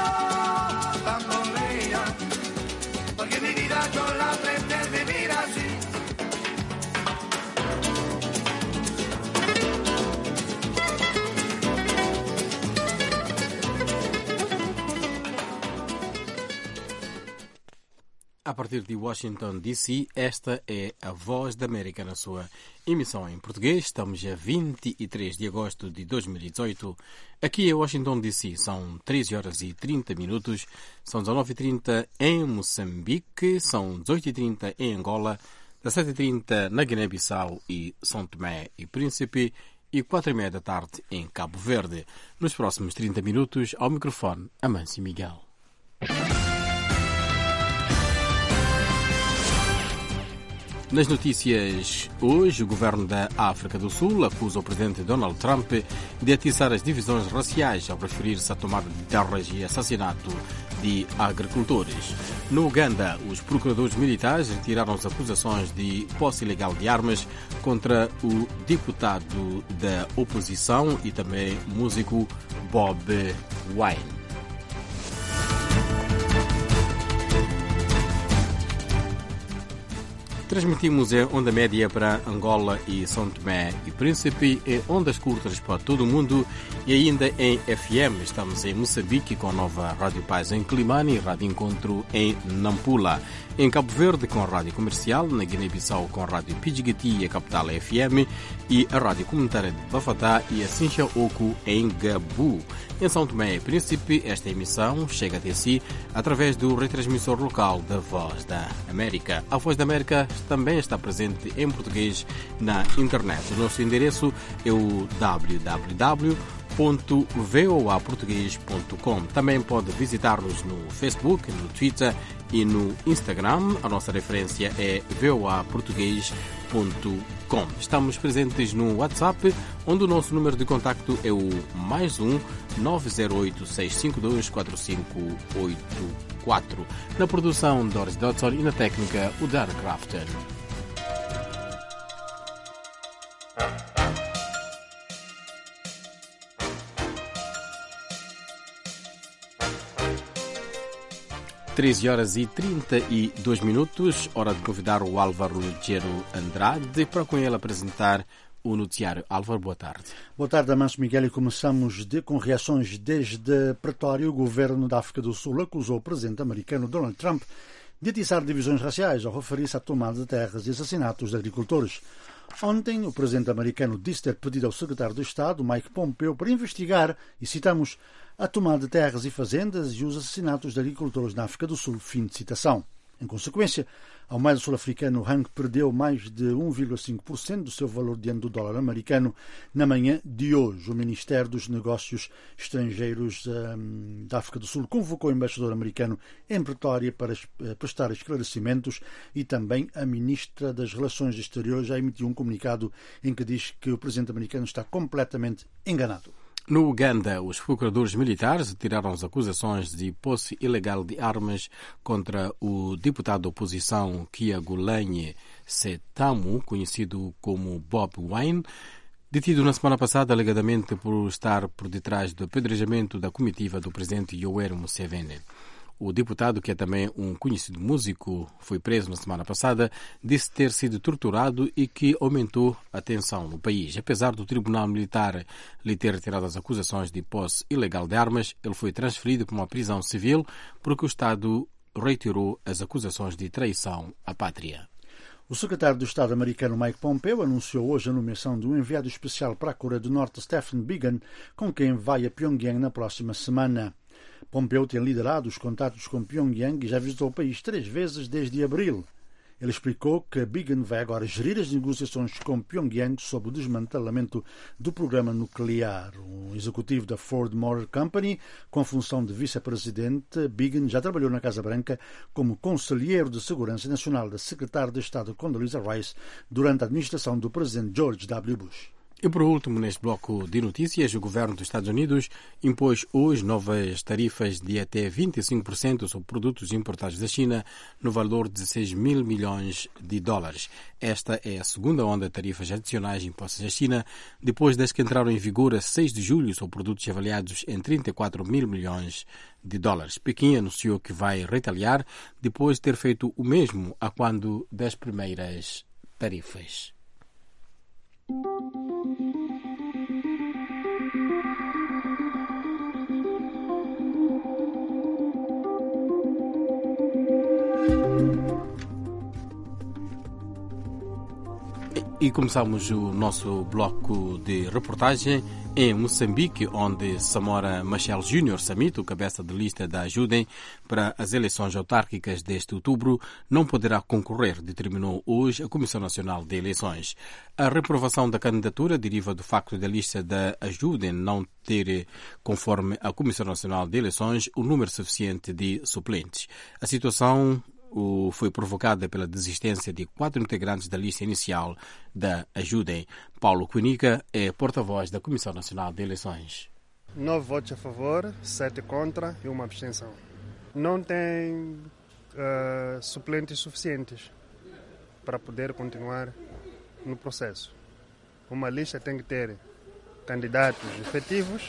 bambolea, porque mi vida yo la prefiero vivir así. A partir de Washington, D C, esta é a Voz da América na sua emissão em português. Estamos a vinte e três de agosto de dois mil e dezoito. Aqui em Washington, D C, são treze horas e trinta minutos, são dezenove e trinta em Moçambique, são dezoito e trinta em Angola, dezassete e trinta na Guiné-Bissau e São Tomé e Príncipe e quatro e meia da tarde em Cabo Verde. Nos próximos trinta minutos, ao microfone, Amâncio Miguel. Nas notícias hoje, o governo da África do Sul acusa o presidente Donald Trump de atiçar as divisões raciais ao referir-se à tomada de terras e assassinato de agricultores. No Uganda, os procuradores militares retiraram as acusações de posse ilegal de armas contra o deputado da oposição e também músico Bob Wine. Transmitimos em onda média para Angola e São Tomé e Príncipe, em ondas curtas para todo o mundo e ainda em F M. Estamos em Moçambique com a nova Rádio Paz em Climane, Rádio Encontro em Nampula. Em Cabo Verde com a Rádio Comercial, na Guiné-Bissau com a Rádio Pidjigiti, a capital F M, e a Rádio Comunitária de Bafatá e a Sincha Oco em Gabu. Em São Tomé e Príncipe, esta emissão chega até si através do retransmissor local da Voz da América. A Voz da América também está presente em português na internet. O nosso endereço é o w w w ponto voa português ponto com. Também pode visitar-nos no Facebook, no Twitter e no Instagram. A nossa referência é voa português ponto com. Estamos presentes no WhatsApp, onde o nosso número de contacto é o mais um nove zero oito seis cinco dois quatro cinco oito quatro. Na produção, Doris Dodson, e na técnica, o Dark Crafton. treze horas e trinta e dois minutos, hora de convidar o Álvaro Ligeiro Andrade para com ele apresentar o noticiário. Álvaro, boa tarde. Boa tarde, Amâncio Miguel, e começamos de, com reações desde Pretório. O governo da África do Sul acusou o presidente americano Donald Trump de atiçar divisões raciais ao referir-se à tomada de terras e assassinatos de agricultores. Ontem, o presidente americano disse ter pedido ao secretário de Estado, Mike Pompeo, para investigar, e citamos, a tomada de terras e fazendas e os assassinatos de agricultores na África do Sul. Fim de citação. Em consequência, a moeda sul-africana, o rand, perdeu mais de um vírgula cinco por cento do seu valor diante do dólar americano na manhã de hoje. O Ministério dos Negócios Estrangeiros um, da África do Sul convocou o embaixador americano em Pretória para prestar esclarecimentos e também a ministra das Relações Exteriores já emitiu um comunicado em que diz que o presidente americano está completamente enganado. No Uganda, os procuradores militares retiraram as acusações de posse ilegal de armas contra o deputado da oposição Kyagulanyi Ssentamu, conhecido como Bob Wine, detido na semana passada alegadamente por estar por detrás do apedrejamento da comitiva do presidente Yoweri Museveni. O deputado, que é também um conhecido músico, foi preso na semana passada, disse ter sido torturado e que aumentou a tensão no país. Apesar do Tribunal Militar lhe ter retirado as acusações de posse ilegal de armas, ele foi transferido para uma prisão civil porque o Estado retirou as acusações de traição à pátria. O secretário do Estado americano Mike Pompeo anunciou hoje a nomeação de um enviado especial para a Coreia do Norte, Stephen Biegun, com quem vai a Pyongyang na próxima semana. Pompeo tem liderado os contatos com Pyongyang e já visitou o país três vezes desde abril. Ele explicou que Biegun vai agora gerir as negociações com Pyongyang sobre o desmantelamento do programa nuclear. Um executivo da Ford Motor Company, com a função de vice-presidente, Biegun já trabalhou na Casa Branca como conselheiro de Segurança Nacional da secretária de Estado Condoleezza Rice durante a administração do presidente George W. Bush. E por último, neste bloco de notícias, o governo dos Estados Unidos impôs hoje novas tarifas de até vinte e cinco por cento sobre produtos importados da China, no valor de dezesseis mil milhões de dólares. Esta é a segunda onda de tarifas adicionais impostas à China, depois das que entraram em vigor a seis de julho sobre produtos avaliados em trinta e quatro mil milhões de dólares. Pequim anunciou que vai retaliar depois de ter feito o mesmo a quando das primeiras tarifas. E começamos o nosso bloco de reportagem em Moçambique, onde Samora Machel Júnior Samito, cabeça de lista da Ajudem para as eleições autárquicas deste outubro, não poderá concorrer, determinou hoje a Comissão Nacional de Eleições. A reprovação da candidatura deriva do facto da lista da Ajudem não ter, conforme a Comissão Nacional de Eleições, o número suficiente de suplentes. A situação O, foi provocada pela desistência de quatro integrantes da lista inicial da Ajudem. Paulo Cunica é porta-voz da Comissão Nacional de Eleições. Nove votos a favor, sete contra e uma abstenção. Não tem uh, suplentes suficientes para poder continuar no processo. Uma lista tem que ter candidatos efetivos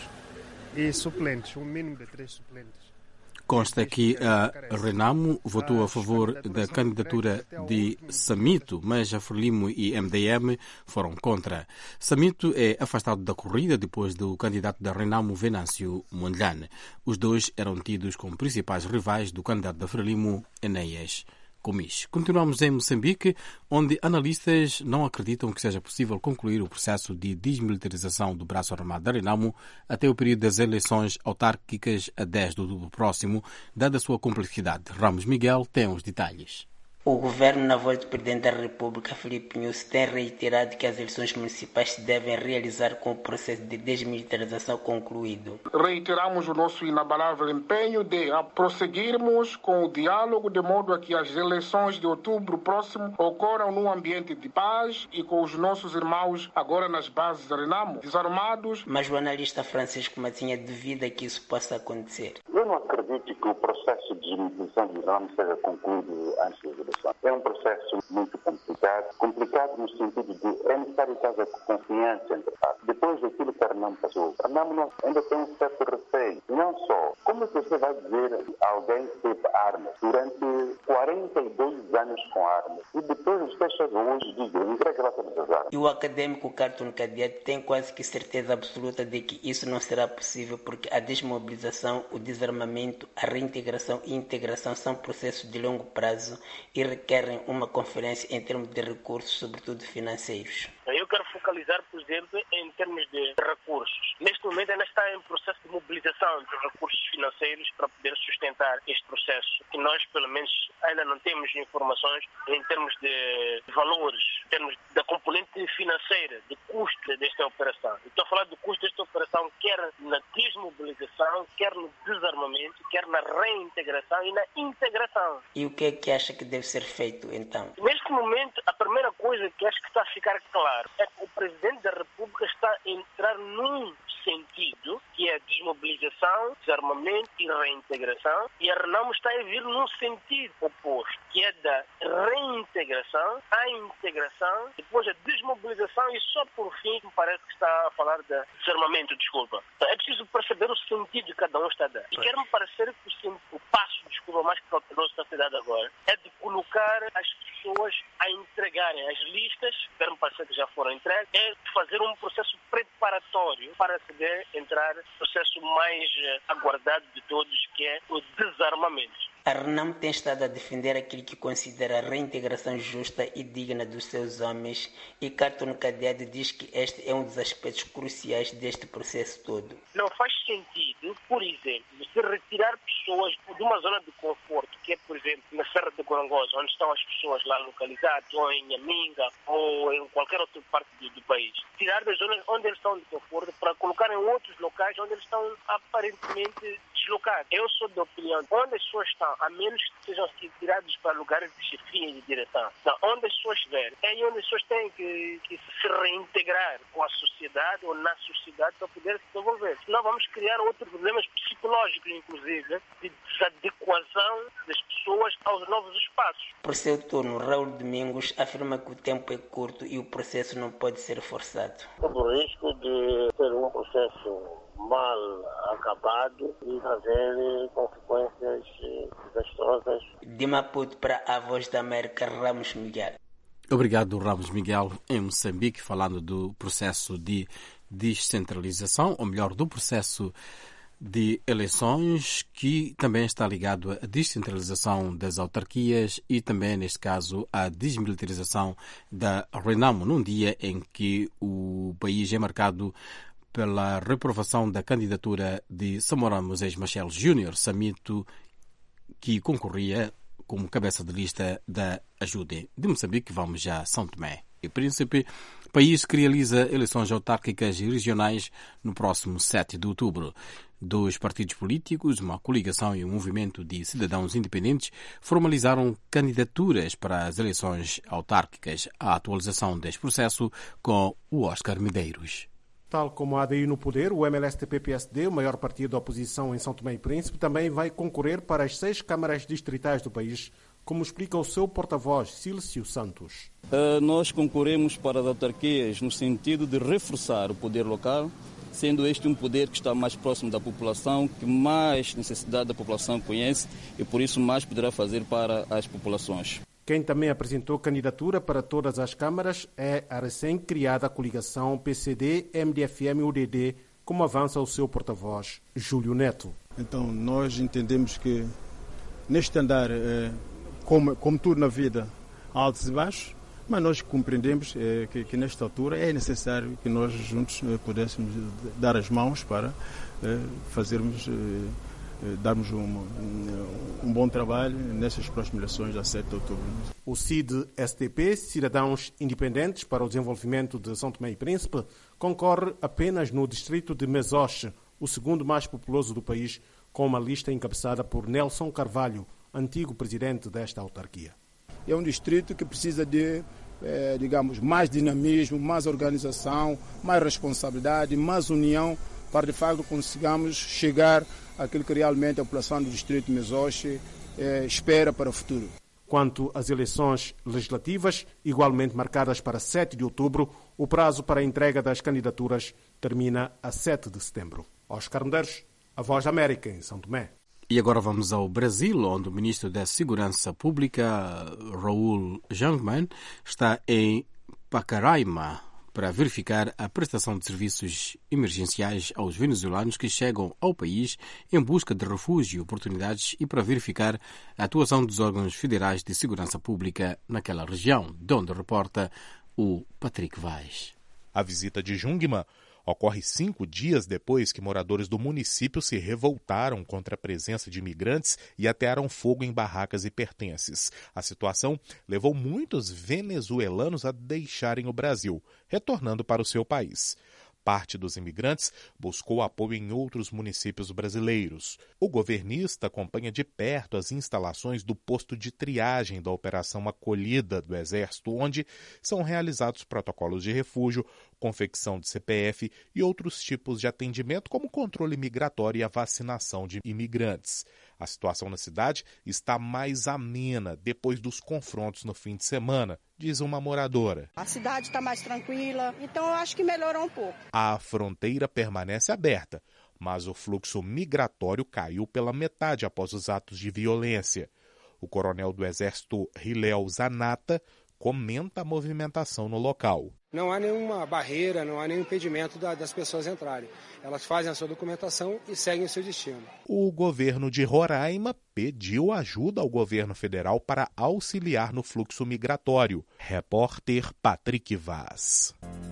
e suplentes, um mínimo de três suplentes. Consta que a Renamo votou a favor da candidatura de Samito, mas a Frelimo e M D M foram contra. Samito é afastado da corrida depois do candidato da Renamo, Venâncio Mondlane. Os dois eram tidos como principais rivais do candidato da Frelimo, Enéas Gomes. Continuamos em Moçambique, onde analistas não acreditam que seja possível concluir o processo de desmilitarização do braço armado da Renamo até o período das eleições autárquicas a dez de outubro próximo, dada a sua complexidade. Ramos Miguel tem os detalhes. O governo, na voz do Presidente da República, Filipe Nyusi, tem reiterado que as eleições municipais se devem realizar com o processo de desmilitarização concluído. Reiteramos o nosso inabalável empenho de prosseguirmos com o diálogo de modo a que as eleições de outubro próximo ocorram num ambiente de paz e com os nossos irmãos agora nas bases da Renamo, desarmados. Mas o analista Francisco Matinha duvida que isso possa acontecer. Eu não acredito que o processo de desmilitarização de Renamo seja concluído antes das eleições. É um processo muito complicado, complicado no sentido de é necessário que haja confiança entre partes. Depois daquilo que a Renamo passou, a Renamo ainda tem um certo receio. Não só, como é que você vai dizer a alguém que teve armas durante quarenta e dois anos com armas e depois os textos hoje dizem entrega lá todas as armas? E o académico Carton Cadeado tem quase que certeza absoluta de que isso não será possível porque a desmobilização, o desarmamento, a reintegração e integração são processos de longo prazo e requerem uma conferência em termos de recursos, sobretudo financeiros. Eu quero focalizar, por exemplo, em termos de recursos. Neste momento ainda está em processo de mobilização de recursos financeiros para poder sustentar este processo. E nós, pelo menos, ainda não temos informações em termos de valores, em termos da componente financeira, de custo desta operação. Estou a falar do custo desta operação, quer na desmobilização, quer no desarmamento, quer na reintegração e na integração. E o que é que acha que deve ser feito, então? Neste momento, a primeira coisa que acho que está a ficar claro é que o Presidente da República está a entrar num sentido que é desmobilização, desarmamento e reintegração, e a Renamo está a vir num sentido oposto, que é da reintegração, a integração, depois a desmobilização e só por fim me parece que está a falar de desarmamento, desculpa. Então, é preciso perceber o sentido que cada um está a dar. E quer-me parecer que o, o passo, desculpa, mais cauteloso que está a ser dado agora é de colocar as pessoas a entregarem as listas, quer-me parecer que já foram entregues, é fazer um processo preparatório para poder entrar no processo mais aguardado de todos, que é o desarmamento. A Renamo tem estado a defender aquilo que considera a reintegração justa e digna dos seus homens e Carton Cadeado diz que este é um dos aspectos cruciais deste processo todo. Não faz sentido, por exemplo, se retirar pessoas de uma zona de conforto, que é, por exemplo, na Serra de Gorongosa, onde estão as pessoas lá localizadas, ou em Nhaminga, ou em qualquer outra parte do, do país. Tirar das zonas onde eles estão de conforto para colocar em outros locais onde eles estão aparentemente deslocados. Eu sou da opinião, onde as pessoas estão, a menos que sejam tirados para lugares de chefia e de direção. Então, onde as pessoas estiverem, é aí onde as pessoas têm que, que se reintegrar com a sociedade ou na sociedade para poder se desenvolver. Senão vamos criar outros problemas psicológicos, inclusive, de desadequação das pessoas aos novos espaços. Por seu turno, Raul Domingos afirma que o tempo é curto e o processo não pode ser forçado. Sob o risco de ter um processo mal acabado e trazer consequências desastrosas. De Maputo para a Voz da América, Ramos Miguel. Obrigado, Ramos Miguel, em Moçambique, falando do processo de descentralização, ou melhor, do processo de eleições, que também está ligado à descentralização das autarquias e também, neste caso, à desmilitarização da Renamo, num dia em que o país é marcado pela reprovação da candidatura de Samora Moisés Machel Júnior, Samito, que concorria como cabeça de lista da Ajude. De Moçambique, vamos já a São Tomé e Príncipe, país que realiza eleições autárquicas e regionais no próximo sete de outubro. Dois partidos políticos, uma coligação e um movimento de cidadãos independentes formalizaram candidaturas para as eleições autárquicas. A atualização deste processo com o Oscar Medeiros. Tal como a A D I no poder, o M L S T P P S D, o maior partido da oposição em São Tomé e Príncipe, também vai concorrer para as seis câmaras distritais do país, como explica o seu porta-voz, Cílcio Santos. Uh, nós concorremos para as autarquias no sentido de reforçar o poder local, sendo este um poder que está mais próximo da população, que mais necessidade da população conhece e por isso mais poderá fazer para as populações. Quem também apresentou candidatura para todas as câmaras é a recém-criada coligação P C D, M D F M e U D D, como avança o seu porta-voz, Júlio Neto. Então, nós entendemos que neste andar, é, como, como tudo na vida, há altos e baixos, mas nós compreendemos é, que, que nesta altura é necessário que nós juntos é, pudéssemos dar as mãos para é, fazermos... É, darmos um, um, um bom trabalho nessas próximas eleições a sete de outubro. O C I D S T P, Cidadãos Independentes para o Desenvolvimento de São Tomé e Príncipe, concorre apenas no distrito de Mesoche, o segundo mais populoso do país, com uma lista encabeçada por Nelson Carvalho, antigo presidente desta autarquia. É um distrito que precisa de, eh, digamos, mais dinamismo, mais organização, mais responsabilidade, mais união, para de facto consigamos chegar àquilo que realmente a população do distrito de Mesoche eh, espera para o futuro. Quanto às eleições legislativas, igualmente marcadas para sete de outubro, o prazo para a entrega das candidaturas termina a sete de setembro. Oscar Medeiros, a Voz da América, em São Tomé. E agora vamos ao Brasil, onde o ministro da Segurança Pública, Raul Jungmann, está em Pacaraima para verificar a prestação de serviços emergenciais aos venezuelanos que chegam ao país em busca de refúgio e oportunidades e para verificar a atuação dos órgãos federais de segurança pública naquela região, de onde reporta o Patrick Vaz. A visita de Jungmann ocorre cinco dias depois que moradores do município se revoltaram contra a presença de imigrantes e atearam fogo em barracas e pertences. A situação levou muitos venezuelanos a deixarem o Brasil, retornando para o seu país. Parte dos imigrantes buscou apoio em outros municípios brasileiros. O governista acompanha de perto as instalações do posto de triagem da Operação Acolhida do Exército, onde são realizados protocolos de refúgio, confecção de C P F e outros tipos de atendimento, como controle migratório e a vacinação de imigrantes. A situação na cidade está mais amena depois dos confrontos no fim de semana, diz uma moradora. A cidade está mais tranquila, então eu acho que melhorou um pouco. A fronteira permanece aberta, mas o fluxo migratório caiu pela metade após os atos de violência. O coronel do Exército, Hilel Zanata, comenta a movimentação no local. Não há nenhuma barreira, não há nenhum impedimento das pessoas entrarem. Elas fazem a sua documentação e seguem o seu destino. O governo de Roraima pediu ajuda ao governo federal para auxiliar no fluxo migratório. Repórter Patrick Vaz.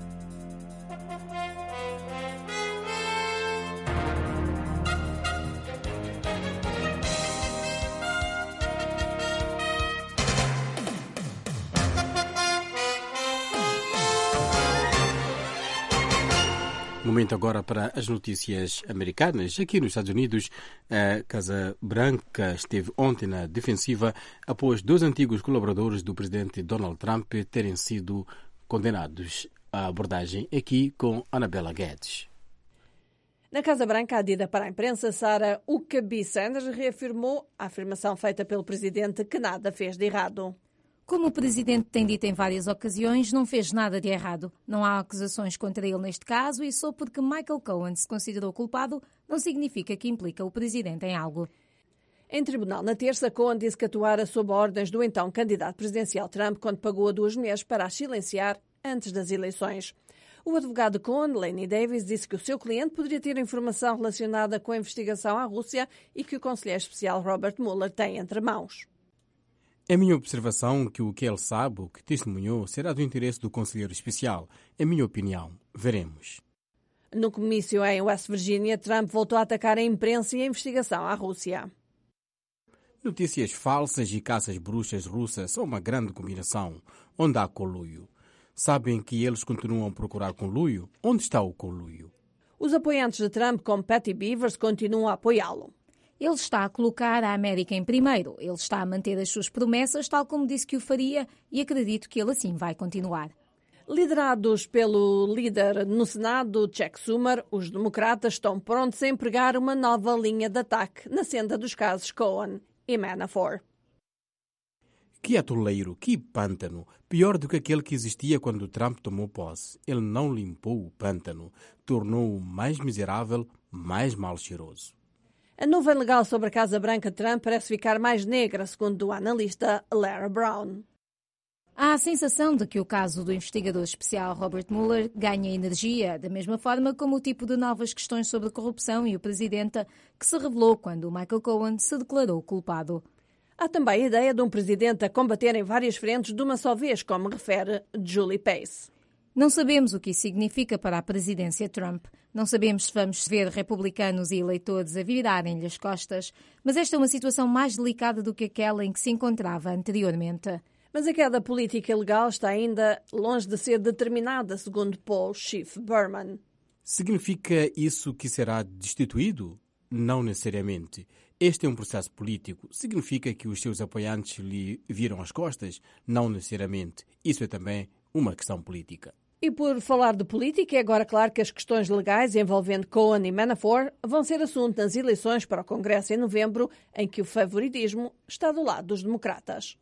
Momento agora para as notícias americanas. Aqui nos Estados Unidos, a Casa Branca esteve ontem na defensiva após dois antigos colaboradores do presidente Donald Trump terem sido condenados. A abordagem aqui com Anabela Guedes. Na Casa Branca, a dita para a imprensa, Sarah Huckabee Sanders reafirmou a afirmação feita pelo presidente que nada fez de errado. Como o presidente tem dito em várias ocasiões, não fez nada de errado. Não há acusações contra ele neste caso e só porque Michael Cohen se considerou culpado não significa que implica o presidente em algo. Em tribunal, na terça, Cohen disse que atuara sob ordens do então candidato presidencial Trump quando pagou a duas mulheres para as silenciar antes das eleições. O advogado de Cohen, Laney Davis, disse que o seu cliente poderia ter informação relacionada com a investigação à Rússia e que o conselheiro especial Robert Mueller tem entre mãos. É minha observação que o que ele sabe, o que testemunhou, será do interesse do conselheiro especial. É minha opinião. Veremos. No comício em West Virginia, Trump voltou a atacar a imprensa e a investigação à Rússia. Notícias falsas e caças bruxas russas são uma grande combinação. Onde há conluio? Sabem que eles continuam a procurar conluio? Onde está o conluio? Os apoiantes de Trump, como Patty Beavers, continuam a apoiá-lo. Ele está a colocar a América em primeiro. Ele está a manter as suas promessas, tal como disse que o faria, e acredito que ele assim vai continuar. Liderados pelo líder no Senado, Chuck Schumer, os democratas estão prontos a empregar uma nova linha de ataque na senda dos casos Cohen e Manafort. Que atoleiro, que pântano, pior do que aquele que existia quando Trump tomou posse. Ele não limpou o pântano, tornou-o mais miserável, mais mal cheiroso. A nuvem legal sobre a Casa Branca de Trump parece ficar mais negra, segundo o analista Lara Brown. Há a sensação de que o caso do investigador especial Robert Mueller ganha energia, da mesma forma como o tipo de novas questões sobre corrupção e o presidente que se revelou quando Michael Cohen se declarou culpado. Há também a ideia de um presidente a combater em várias frentes de uma só vez, como refere Julie Pace. Não sabemos o que isso significa para a presidência Trump. Não sabemos se vamos ver republicanos e eleitores a virarem-lhe as costas, mas esta é uma situação mais delicada do que aquela em que se encontrava anteriormente. Mas a queda política ilegal está ainda longe de ser determinada, segundo Paul Schiff-Berman. Significa isso que será destituído? Não necessariamente. Este é um processo político. Significa que os seus apoiantes lhe viram as costas? Não necessariamente. Isso é também uma questão política. E por falar de política, é agora claro que as questões legais envolvendo Cohen e Manafort vão ser assunto nas eleições para o Congresso em novembro, em que o favoritismo está do lado dos democratas.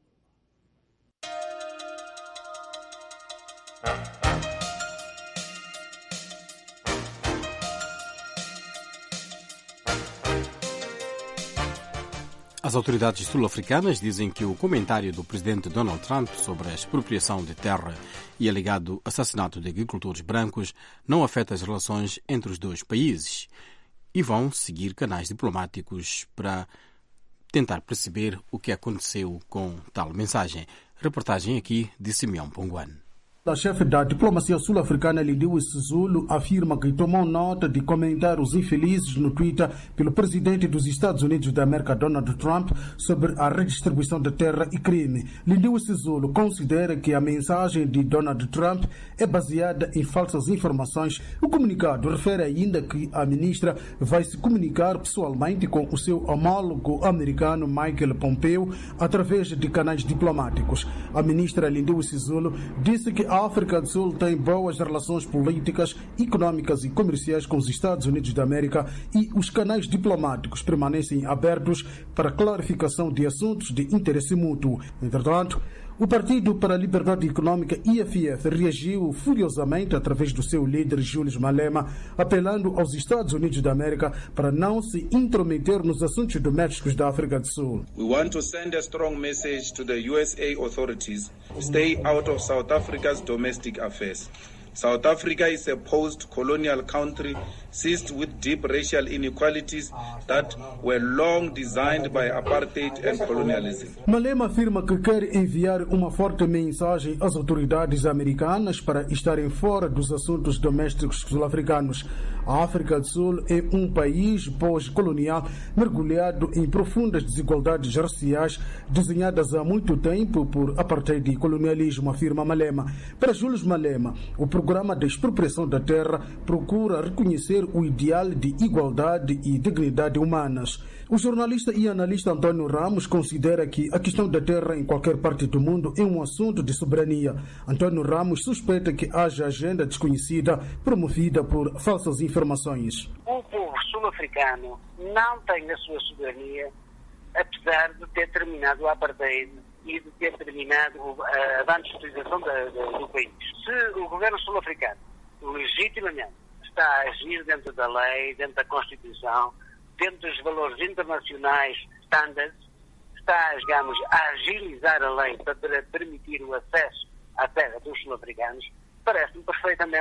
As autoridades sul-africanas dizem que o comentário do presidente Donald Trump sobre a expropriação de terra e alegado assassinato de agricultores brancos não afeta as relações entre os dois países e vão seguir canais diplomáticos para tentar perceber o que aconteceu com tal mensagem. Reportagem aqui de Simeão Ponguan. A chefe da diplomacia sul-africana, Lindiwe Sisulu, afirma que tomou nota de comentários infelizes no Twitter pelo presidente dos Estados Unidos da América, Donald Trump, sobre a redistribuição de terra e crime. Lindiwe Sisulu considera que a mensagem de Donald Trump é baseada em falsas informações. O comunicado refere ainda que a ministra vai se comunicar pessoalmente com o seu homólogo americano, Michael Pompeo, através de canais diplomáticos. A ministra Lindiwe Sisulu disse que a África do Sul tem boas relações políticas, econômicas e comerciais com os Estados Unidos da América e os canais diplomáticos permanecem abertos para clarificação de assuntos de interesse mútuo. Entretanto, o Partido para a Liberdade Econômica, I F F, reagiu furiosamente através do seu líder, Julius Malema, apelando aos Estados Unidos da América para não se intrometer nos assuntos domésticos da África do Sul. We want to send a strong message to the U S A authorities. Stay out of South Africa's domestic affairs. South Africa is a post-colonial country seized with deep racial inequalities that were long designed by apartheid and colonialism. Malema afirma que quer enviar uma forte mensagem às autoridades americanas para estarem fora dos assuntos domésticos sul-africanos. A África do Sul é um país pós-colonial mergulhado em profundas desigualdades raciais desenhadas há muito tempo por apartheid e colonialismo, afirma Malema. Para Julius Malema, o programa de expropriação da terra procura reconhecer o ideal de igualdade e dignidade humanas. O jornalista e analista António Ramos considera que a questão da terra em qualquer parte do mundo é um assunto de soberania. António Ramos suspeita que haja agenda desconhecida promovida por falsas informações. O povo sul-africano não tem a sua soberania, apesar de ter terminado o apartheid e de ter terminado a desindustrialização do país. Se o governo sul-africano legitimamente está a agir dentro da lei, dentro da Constituição, dentro dos valores internacionais standards, está, digamos, a agilizar a lei para permitir o acesso à terra dos sul-africanos, parece-me perfeitamente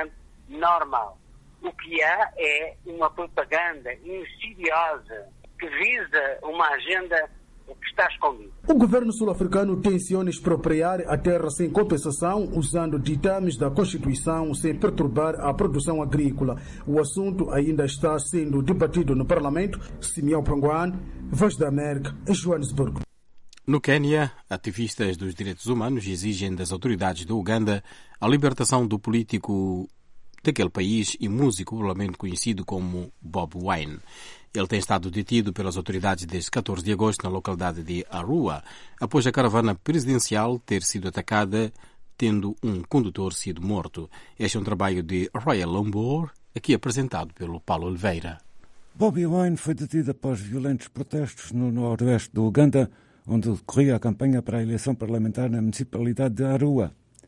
normal. O que há é uma propaganda insidiosa que visa uma agenda que está escondida. O governo sul-africano tenciona expropriar a terra sem compensação, usando ditames da Constituição sem perturbar a produção agrícola. O assunto ainda está sendo debatido no Parlamento. Simeão Panguan, Voz da América, em Joanesburgo. No Quênia, ativistas dos direitos humanos exigem das autoridades do Uganda a libertação do político daquele país e músico popularmente conhecido como Bobi Wine. Ele tem estado detido pelas autoridades desde catorze de agosto na localidade de Arua, após a caravana presidencial ter sido atacada, tendo um condutor sido morto. Este é um trabalho de Royal Lombor, aqui apresentado pelo Paulo Oliveira. Bobi Wine foi detido após violentos protestos no noroeste do Uganda, onde decorria a campanha para a eleição parlamentar na municipalidade de Arua.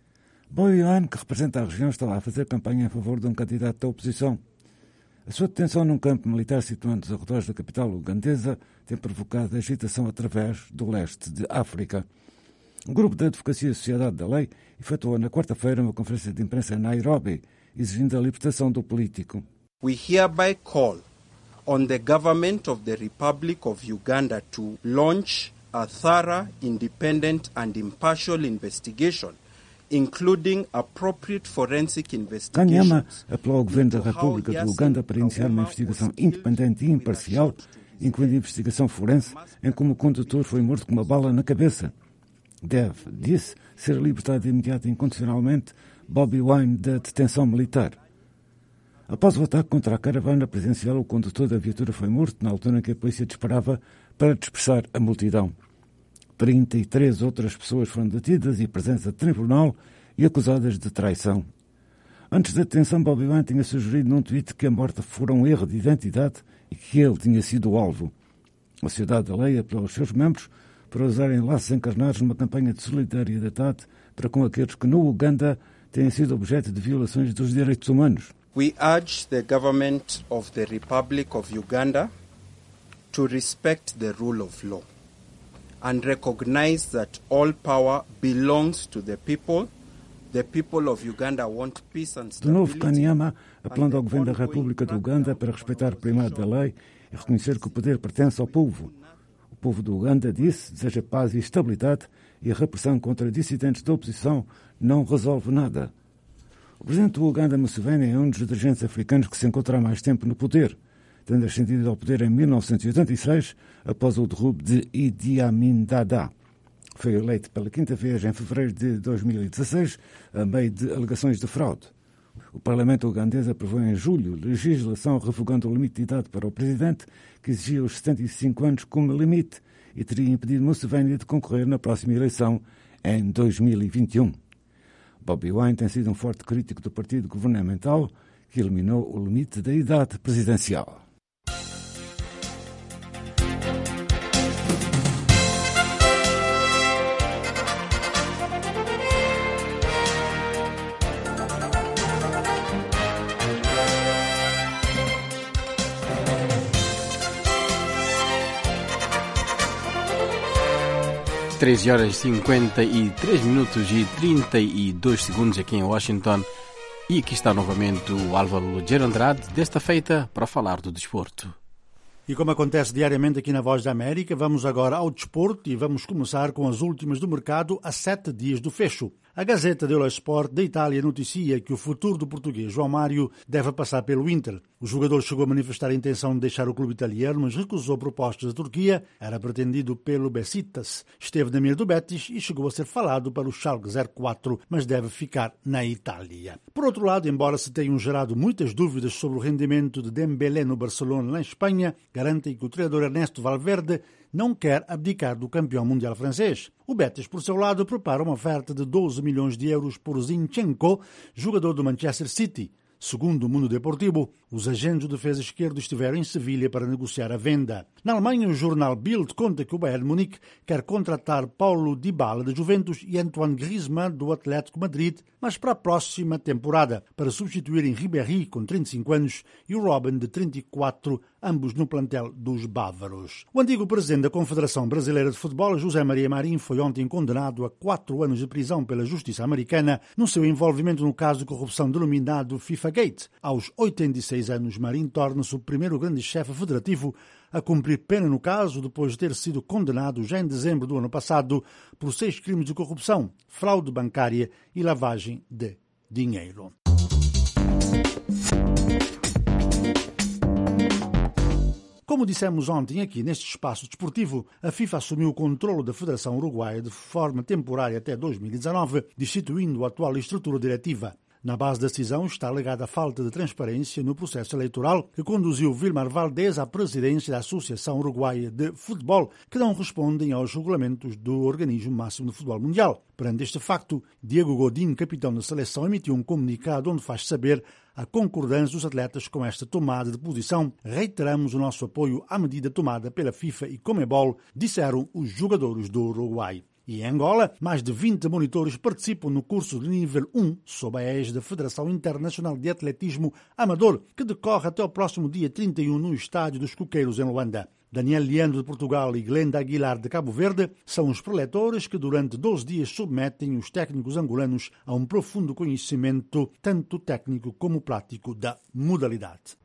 Bobi Wine, que representa a região, estava a fazer campanha em favor de um candidato da oposição. A sua detenção num campo militar situado nos arredores da capital ugandesa tem provocado agitação através do leste de África. Um grupo de advocacia e Sociedade da Lei efetuou na quarta-feira uma conferência de imprensa em Nairobi, exigindo a libertação do político. We hereby call on the government of the Republic of Uganda to launch a thorough, independent and impartial investigation, including appropriate forensic investigations. Kanyama apelou ao governo da República do Uganda para iniciar uma investigação independente e imparcial, incluindo investigação forense, em como o condutor foi morto com uma bala na cabeça. Deve, disse, ser libertado imediato e incondicionalmente Bobi Wine da detenção militar. Após o ataque contra a caravana presidencial, o condutor da viatura foi morto na altura em que a polícia disparava para dispersar a multidão. trinta e três outras pessoas foram detidas e presentes a tribunal e acusadas de traição. Antes da detenção, Bobi Wine tinha sugerido num tweet que a morte fora um erro de identidade e que ele tinha sido o alvo. A Sociedade da Lei apelou aos seus membros para usarem laços encarnados numa campanha de solidariedade para com aqueles que no Uganda têm sido objeto de violações dos direitos humanos. We urge the government of the Republic of Uganda to respect the rule of law and recognize that all power belongs to the people. The people of Uganda want peace and De novo, stability. Kanyama, apelando ao governo da República do Uganda para respeitar o primado da lei e reconhecer que o poder pertence ao povo. O povo do Uganda, disse, deseja paz e estabilidade e a repressão contra dissidentes da oposição não resolve nada. O presidente do Uganda, Museveni, é um dos dirigentes africanos que se encontra há mais tempo no poder, tendo ascendido ao poder em mil novecentos e oitenta e seis, após o derrubo de Idi Amin Dada. Foi eleito pela quinta vez em fevereiro de dois mil e dezasseis, a meio de alegações de fraude. O Parlamento ugandês aprovou em julho legislação revogando o limite de idade para o presidente, que exigia os setenta e cinco anos como limite e teria impedido Museveni de concorrer na próxima eleição em dois mil e vinte e um. Bobi Wine tem sido um forte crítico do partido governamental, que eliminou o limite da idade presidencial. treze horas e cinquenta e três minutos e trinta e dois segundos aqui em Washington. E aqui está novamente o Álvaro Lugero Andrade, desta feita, para falar do desporto. E como acontece diariamente aqui na Voz da América, vamos agora ao desporto e vamos começar com as últimas do mercado a sete dias do fecho. A Gazeta dello Sport da Itália noticia que o futuro do português João Mário deve passar pelo Inter. O jogador chegou a manifestar a intenção de deixar o clube italiano, mas recusou propostas da Turquia. Era pretendido pelo Besiktas. Esteve na mira do Betis e chegou a ser falado para o Schalke zero quatro, mas deve ficar na Itália. Por outro lado, embora se tenham gerado muitas dúvidas sobre o rendimento de Dembélé no Barcelona, na Espanha, garantem que o treinador Ernesto Valverde não quer abdicar do campeão mundial francês. O Betis, por seu lado, prepara uma oferta de doze milhões de euros por Zinchenko, jogador do Manchester City. Segundo o Mundo Deportivo, os agentes do defesa esquerdo estiveram em Sevilha para negociar a venda. Na Alemanha, o jornal Bild conta que o Bayern Munique quer contratar Paulo Dybala da Juventus e Antoine Griezmann do Atlético Madrid, mas para a próxima temporada, para substituírem Ribéry, com trinta e cinco anos, e o Robben, de trinta e quatro, ambos no plantel dos bávaros. O antigo presidente da Confederação Brasileira de Futebol, José Maria Marinho, foi ontem condenado a quatro anos de prisão pela Justiça Americana no seu envolvimento no caso de corrupção denominado FIFA Gate. Aos oitenta e seis anos, Marinho torna-se o primeiro grande chefe federativo a cumprir pena no caso, depois de ter sido condenado já em dezembro do ano passado por seis crimes de corrupção, fraude bancária e lavagem de dinheiro. Como dissemos ontem aqui neste espaço desportivo, a FIFA assumiu o controle da Federação Uruguaia de forma temporária até dois mil e dezanove, destituindo a atual estrutura diretiva. Na base da decisão está alegada a falta de transparência no processo eleitoral que conduziu Vilmar Valdés à presidência da Associação Uruguaia de Futebol, que não respondem aos regulamentos do organismo máximo de futebol mundial. Perante este facto, Diego Godinho, capitão da seleção, emitiu um comunicado onde faz saber a concordância dos atletas com esta tomada de posição. Reiteramos o nosso apoio à medida tomada pela FIFA e Conmebol, disseram os jogadores do Uruguai. E em Angola, mais de vinte monitores participam no curso de nível um, sob a égide da Federação Internacional de Atletismo Amador, que decorre até o próximo dia trinta e um no Estádio dos Coqueiros, em Luanda. Daniel Leandro, de Portugal, e Glenda Aguilar, de Cabo Verde, são os preletores que durante doze dias submetem os técnicos angolanos a um profundo conhecimento, tanto técnico como prático, da modalidade.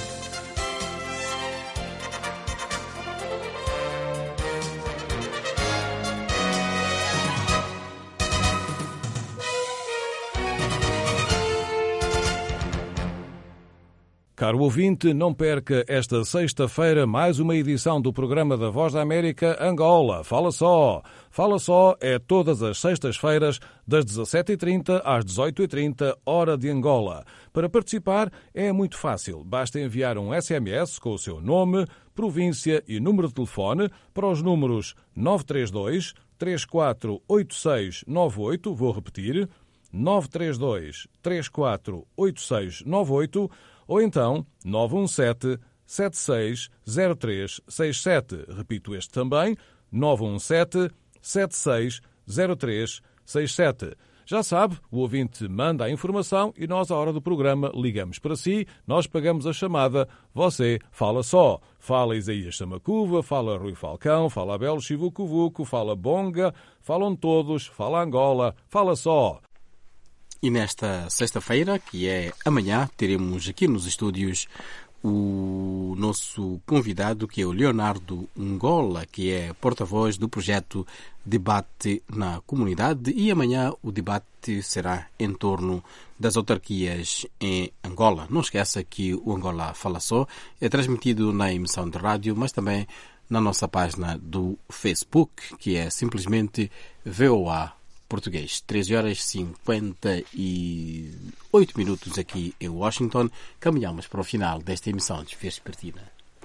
Caro ouvinte, não perca esta sexta-feira mais uma edição do programa da Voz da América Angola. Fala só! Fala só é todas as sextas-feiras, das dezassete e trinta às dezoito e trinta, hora de Angola. Para participar é muito fácil. Basta enviar um S M S com o seu nome, província e número de telefone para os números nove três dois, três quatro oito seis nove oito, vou repetir, nove três dois, três quatro oito seis nove oito, ou então nove um sete, sete seis zero três seis sete. Repito este também, nove um sete, sete seis zero três seis sete. Já sabe, o ouvinte manda a informação e nós, à hora do programa, ligamos para si, nós pagamos a chamada, você fala só. Fala Isaías Samacuva, fala Rui Falcão, fala Abel Chivucuvuco, fala Bonga, falam todos, fala Angola, fala só. E nesta sexta-feira, que é amanhã, teremos aqui nos estúdios o nosso convidado, que é o Leonardo Ngola, que é porta-voz do projeto Debate na Comunidade. E amanhã o debate será em torno das autarquias em Angola. Não esqueça que o Angola Fala Só é transmitido na emissão de rádio, mas também na nossa página do Facebook, que é simplesmente V O A Português. treze horas e cinquenta e oito minutos aqui em Washington. Caminhamos para o final desta emissão de Vespertina.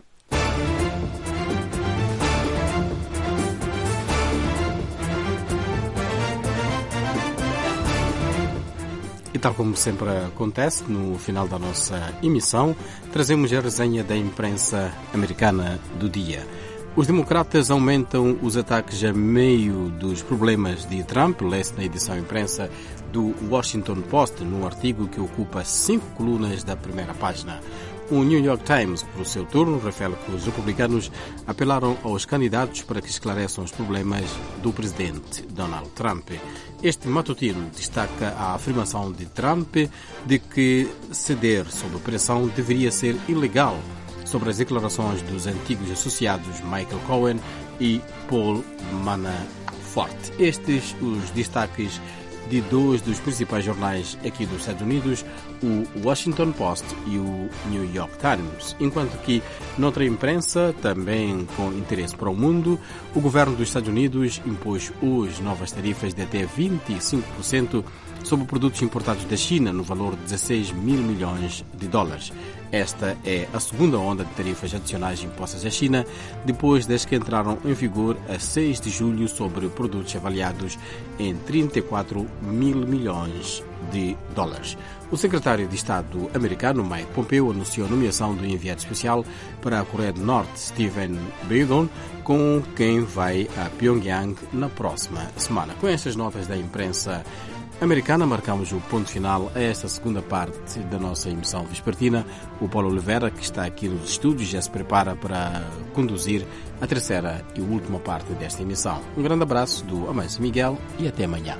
E tal como sempre acontece, no final da nossa emissão, trazemos a resenha da imprensa americana do dia. Os democratas aumentam os ataques a meio dos problemas de Trump, lê-se na edição imprensa do Washington Post, num artigo que ocupa cinco colunas da primeira página. O New York Times, por seu turno, revela que os republicanos apelaram aos candidatos para que esclareçam os problemas do presidente Donald Trump. Este matutino destaca a afirmação de Trump de que ceder sob pressão deveria ser ilegal, sobre as declarações dos antigos associados Michael Cohen e Paul Manafort. Estes os destaques de dois dos principais jornais aqui dos Estados Unidos, o Washington Post e o New York Times. Enquanto que, noutra imprensa, também com interesse para o mundo, o governo dos Estados Unidos impôs hoje novas tarifas de até vinte e cinco por cento sobre produtos importados da China, no valor de dezesseis mil milhões de dólares. Esta é a segunda onda de tarifas adicionais impostas à China, depois das que entraram em vigor a seis de julho sobre produtos avaliados em trinta e quatro mil milhões de dólares. O secretário de Estado americano, Mike Pompeo, anunciou a nomeação do enviado especial para a Coreia do Norte, Stephen Biegun, com quem vai a Pyongyang na próxima semana. Com estas notas da imprensa americana, marcamos o ponto final a esta segunda parte da nossa emissão vespertina. O Paulo Oliveira, que está aqui nos estúdios, já se prepara para conduzir a terceira e última parte desta emissão. Um grande abraço do Amancio Miguel e até amanhã.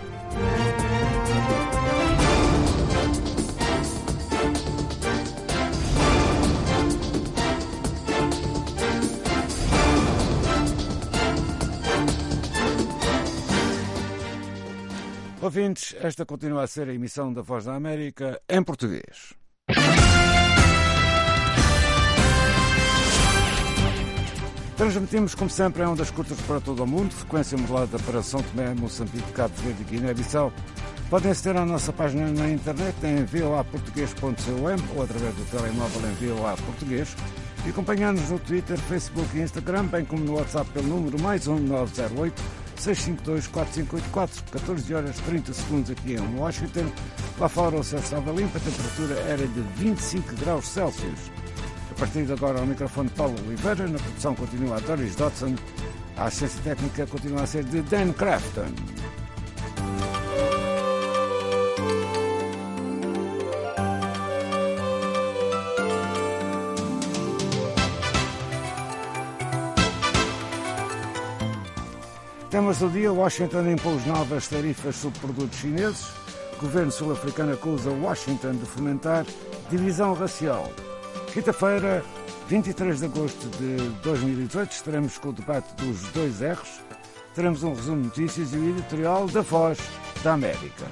Ouvintes, esta continua a ser a emissão da Voz da América em português. Transmitimos, como sempre, em ondas curtas para todo o mundo, frequência modulada para São Tomé, Moçambique, Cabo Verde e Guiné-Bissau. Podem aceder à nossa página na internet em v o a português ponto com ou através do telemóvel em V O A Português e acompanhar-nos no Twitter, Facebook e Instagram, bem como no WhatsApp pelo número mais um nove zero oito, seis cinco dois, quatro cinco oito quatro, catorze horas e trinta segundos aqui em Washington. Lá fora o céu estava limpo, a temperatura era de vinte e cinco graus Celsius. A partir de agora, ao microfone Paulo Oliveira, na produção continua a Doris Dodson, a assistência técnica continua a ser de Dan Crafton. Temas do dia: Washington impôs novas tarifas sobre produtos chineses. O governo sul-africano acusa Washington de fomentar divisão racial. Quinta-feira, vinte e três de agosto de dois mil e dezoito, estaremos com o debate dos dois R's. Teremos um resumo de notícias e o editorial da Voz da América.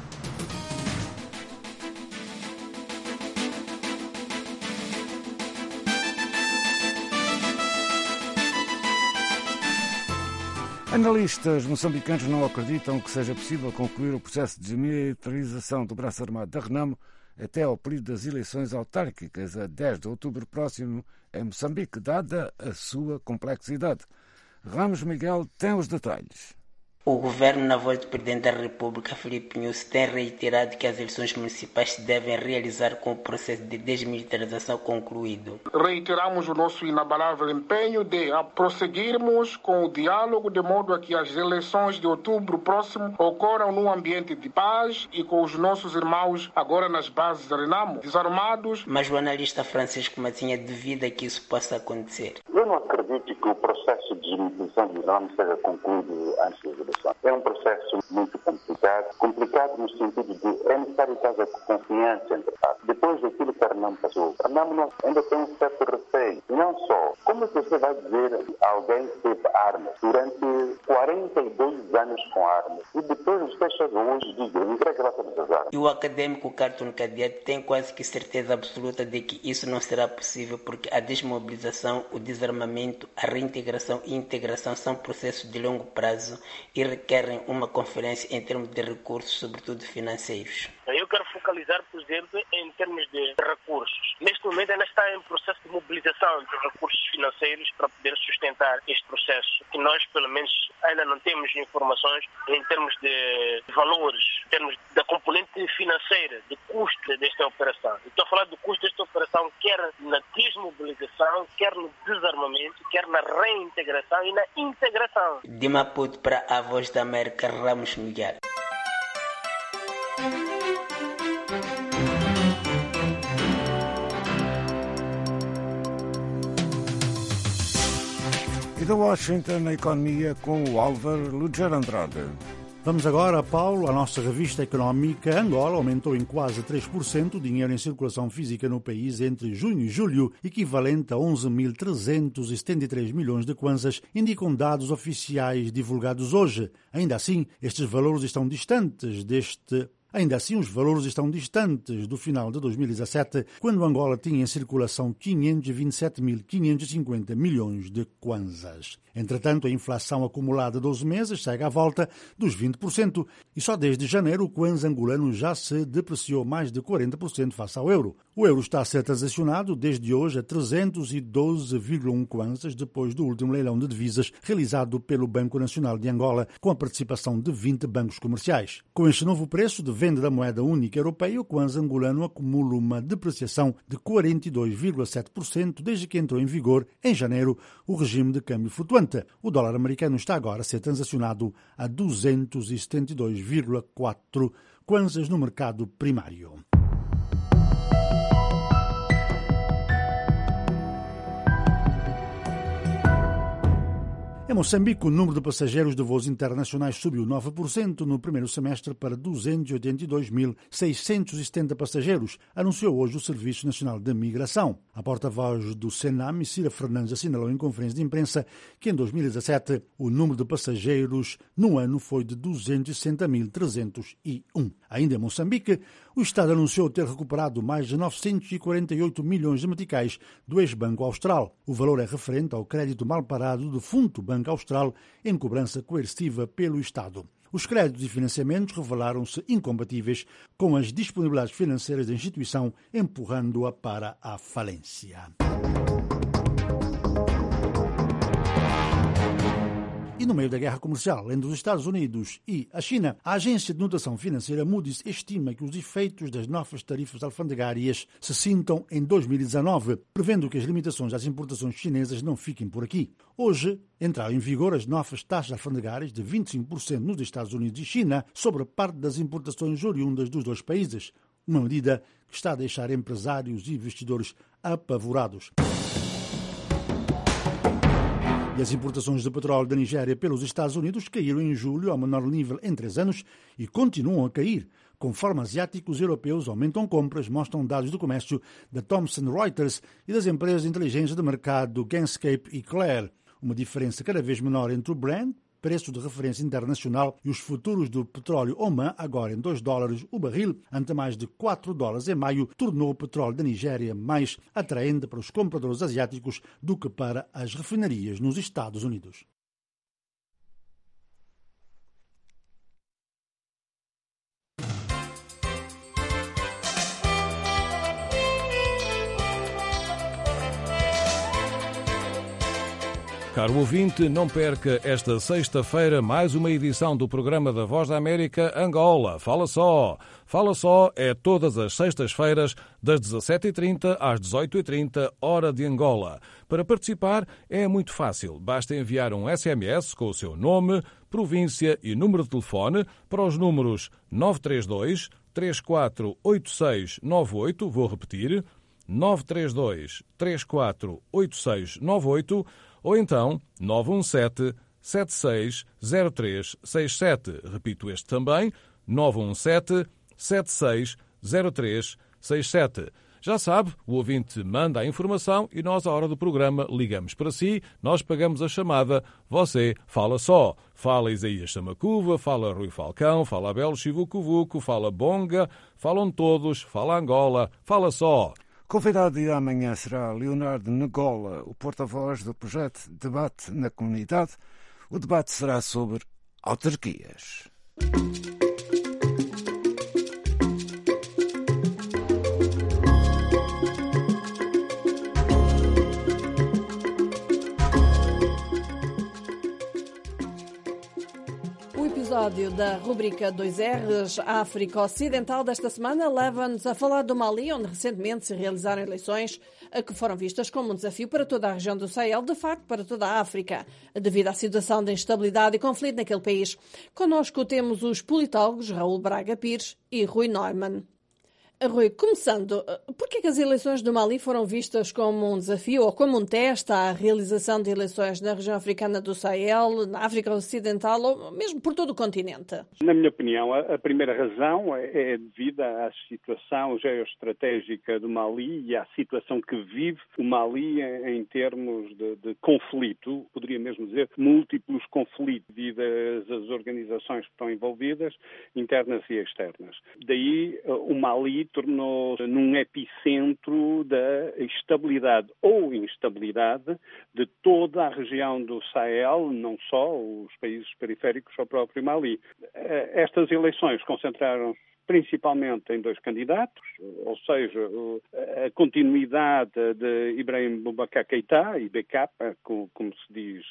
Analistas moçambicanos não acreditam que seja possível concluir o processo de desmilitarização do braço armado da Renamo até ao período das eleições autárquicas a dez de outubro próximo em Moçambique, dada a sua complexidade. Ramos Miguel tem os detalhes. O governo, na voz do Presidente da República, Filipe Nyusi, tem reiterado que as eleições municipais se devem realizar com o processo de desmilitarização concluído. Reiteramos o nosso inabalável empenho de prosseguirmos com o diálogo de modo a que as eleições de outubro próximo ocorram num ambiente de paz e com os nossos irmãos agora nas bases da Renamo, desarmados. Mas o analista Francisco Matinha duvida que isso possa acontecer. Eu não acredito que o processo de desmilitarização do Renamo seja concluído antes das eleições. É um processo muito complicado, complicado no sentido de é necessário fazer confiança entre partes. Depois daquilo que a Renamo passou, a Renamo ainda tem um certo receio. E não só, como você vai dizer a alguém que teve armas durante quarenta e dois anos com armas e depois os textos hoje dizem entrega lá todas as armas? E o acadêmico Carton Cadeado tem quase que certeza absoluta de que isso não será possível porque a desmobilização, o desarmamento, a reintegração e integração são processos de longo prazo e requerem uma conferência em termos de recursos, sobretudo financeiros. Eu quero focalizar, por exemplo, em termos de recursos. Neste momento ainda está em processo de mobilização de recursos financeiros para poder sustentar este processo, que nós, pelo menos, ainda não temos informações em termos de valores, em termos da componente financeira, de custo desta operação. Estou a falar do custo desta operação, quer na desmobilização, quer no desarmamento, quer na reintegração e na integração. De Maputo para a Voz da América, Ramos Miguel. E da Washington, a economia com o Álvaro Luger Andrade. Vamos agora, Paulo, a nossa revista económica. Angola aumentou em quase três por cento o dinheiro em circulação física no país entre junho e julho, equivalente a onze mil trezentos e setenta e três milhões de kwanzas, indicam dados oficiais divulgados hoje. Ainda assim, estes valores estão distantes deste Ainda assim, os valores estão distantes do final de dois mil e dezassete, quando Angola tinha em circulação quinhentos e vinte e sete mil quinhentos e cinquenta milhões de kwanzas. Entretanto, a inflação acumulada de doze meses segue à volta dos vinte por cento e só desde janeiro o kwanza angolano já se depreciou mais de quarenta por cento face ao euro. O euro está a ser transacionado desde hoje a trezentos e doze vírgula um kwanzas depois do último leilão de divisas realizado pelo Banco Nacional de Angola com a participação de vinte bancos comerciais. Com este novo preço de venda da moeda única europeia, o kwanza angolano acumula uma depreciação de quarenta e dois vírgula sete por cento desde que entrou em vigor, em janeiro, o regime de câmbio flutuante. O dólar americano está agora a ser transacionado a duzentos e setenta e dois vírgula quatro kwanzas no mercado primário. Em Moçambique, o número de passageiros de voos internacionais subiu nove por cento no primeiro semestre para duzentos e oitenta e dois mil seiscentos e setenta passageiros, anunciou hoje o Serviço Nacional de Migração. A porta-voz do Senam, Cira Fernandes, assinalou em conferência de imprensa que em dois mil e dezassete o número de passageiros no ano foi de duzentos e sessenta mil trezentos e um. Ainda em Moçambique, o Estado anunciou ter recuperado mais de novecentos e quarenta e oito milhões de meticais do ex-Banco Austral. O valor é referente ao crédito mal parado do defunto Banco Austral em cobrança coercitiva pelo Estado. Os créditos e financiamentos revelaram-se incompatíveis com as disponibilidades financeiras da instituição, empurrando-a para a falência. E no meio da guerra comercial entre os Estados Unidos e a China, a agência de notação financeira Moody's estima que os efeitos das novas tarifas alfandegárias se sintam em dois mil e dezanove, prevendo que as limitações às importações chinesas não fiquem por aqui. Hoje, entraram em vigor as novas taxas alfandegárias de vinte e cinco por cento nos Estados Unidos e China sobre parte das importações oriundas dos dois países, uma medida que está a deixar empresários e investidores apavorados. E as importações de petróleo da Nigéria pelos Estados Unidos caíram em julho ao menor nível em três anos e continuam a cair. Conforme asiáticos e europeus aumentam compras, mostram dados do comércio da Thomson Reuters e das empresas de inteligência de mercado Genscape e Claire. Uma diferença cada vez menor entre o Brent, preço de referência internacional, e os futuros do petróleo Oman, agora em dois dólares o barril, ante mais de quatro dólares em maio, tornou o petróleo da Nigéria mais atraente para os compradores asiáticos do que para as refinarias nos Estados Unidos. Caro ouvinte, não perca esta sexta-feira mais uma edição do programa da Voz da América Angola. Fala só! Fala só é todas as sextas-feiras, das dezassete e trinta às dezoito e trinta, hora de Angola. Para participar é muito fácil. Basta enviar um S M S com o seu nome, província e número de telefone para os números nove três dois, três quatro oito seis nove oito, vou repetir, nove três dois, três quatro oito seis nove oito, ou então nove um sete, sete seis zero três seis sete. Repito este também, nove um sete, sete seis zero três seis sete. Já sabe, o ouvinte manda a informação e nós, à hora do programa, ligamos para si, nós pagamos a chamada, você fala só. Fala Isaías Samacuva, fala Rui Falcão, fala Abel Chivucovuco, fala Bonga, falam todos, fala Angola, fala só. Convidado de amanhã será Leonardo Negola, o porta-voz do projeto Debate na Comunidade. O debate será sobre autarquias. O episódio da rubrica dois R's África Ocidental desta semana leva-nos a falar do Mali, onde recentemente se realizaram eleições que foram vistas como um desafio para toda a região do Sahel, de facto para toda a África, devido à situação de instabilidade e conflito naquele país. Connosco temos os politólogos Raul Braga Pires e Rui Neumann. Rui, começando, por que as eleições do Mali foram vistas como um desafio ou como um teste à realização de eleições na região africana do Sahel, na África Ocidental ou mesmo por todo o continente? Na minha opinião, a primeira razão é devida à situação geoestratégica do Mali e à situação que vive o Mali em termos de, de conflito, poderia mesmo dizer múltiplos conflitos devido às organizações que estão envolvidas, internas e externas. Daí o Mali tornou-se num epicentro da estabilidade ou instabilidade de toda a região do Sahel, não só os países periféricos ao próprio Mali. Estas eleições concentraram principalmente em dois candidatos, ou seja, a continuidade de Ibrahim Boubacar Keïta, I B K, como se diz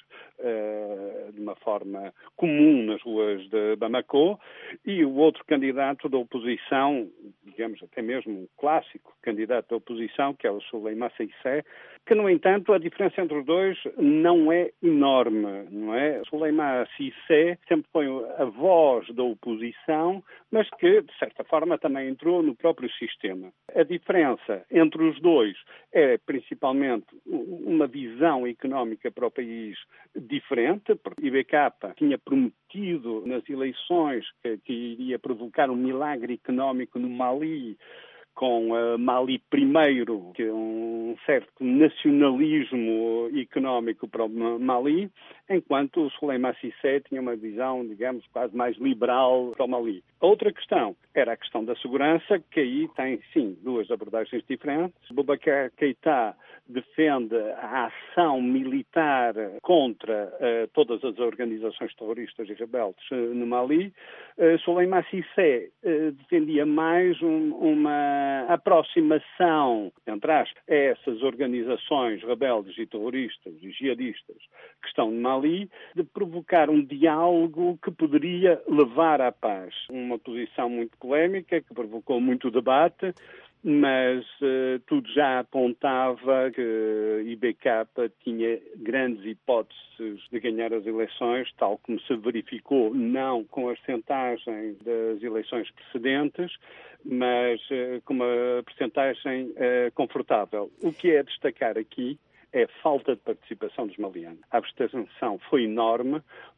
de uma forma comum nas ruas de Bamako, e o outro candidato da oposição, digamos até mesmo um clássico candidato da oposição, que é o Souleymane Cissé, que, no entanto, a diferença entre os dois não é enorme, não é? Souleymane Cissé sempre foi a voz da oposição, mas que, de certa forma, também entrou no próprio sistema. A diferença entre os dois é, principalmente, uma visão económica para o país diferente, porque I B K tinha prometido nas eleições que, que iria provocar um milagre económico no Mali, com uh, Mali primeiro, que é um certo nacionalismo económico para o Mali, enquanto o Souleymane Cissé tinha uma visão, digamos, quase mais liberal para o Mali. A outra questão era a questão da segurança, que aí tem, sim, duas abordagens diferentes. Boubacar Keïta defende a ação militar contra uh, todas as organizações terroristas e rebeldes uh, no Mali. Uh, Souleymane Cissé uh, defendia mais um, uma aproximação, entre aspas, a essas organizações rebeldes e terroristas e jihadistas que estão no Mali, de provocar um diálogo que poderia levar à paz. Uma posição muito polémica, que provocou muito debate, mas uh, tudo já apontava que I B K tinha grandes hipóteses de ganhar as eleições, tal como se verificou, não com as percentagens das eleições precedentes, mas uh, com uma percentagem uh, confortável. O que é a destacar aqui é a falta de participação dos malianos. A abstenção foi enorme,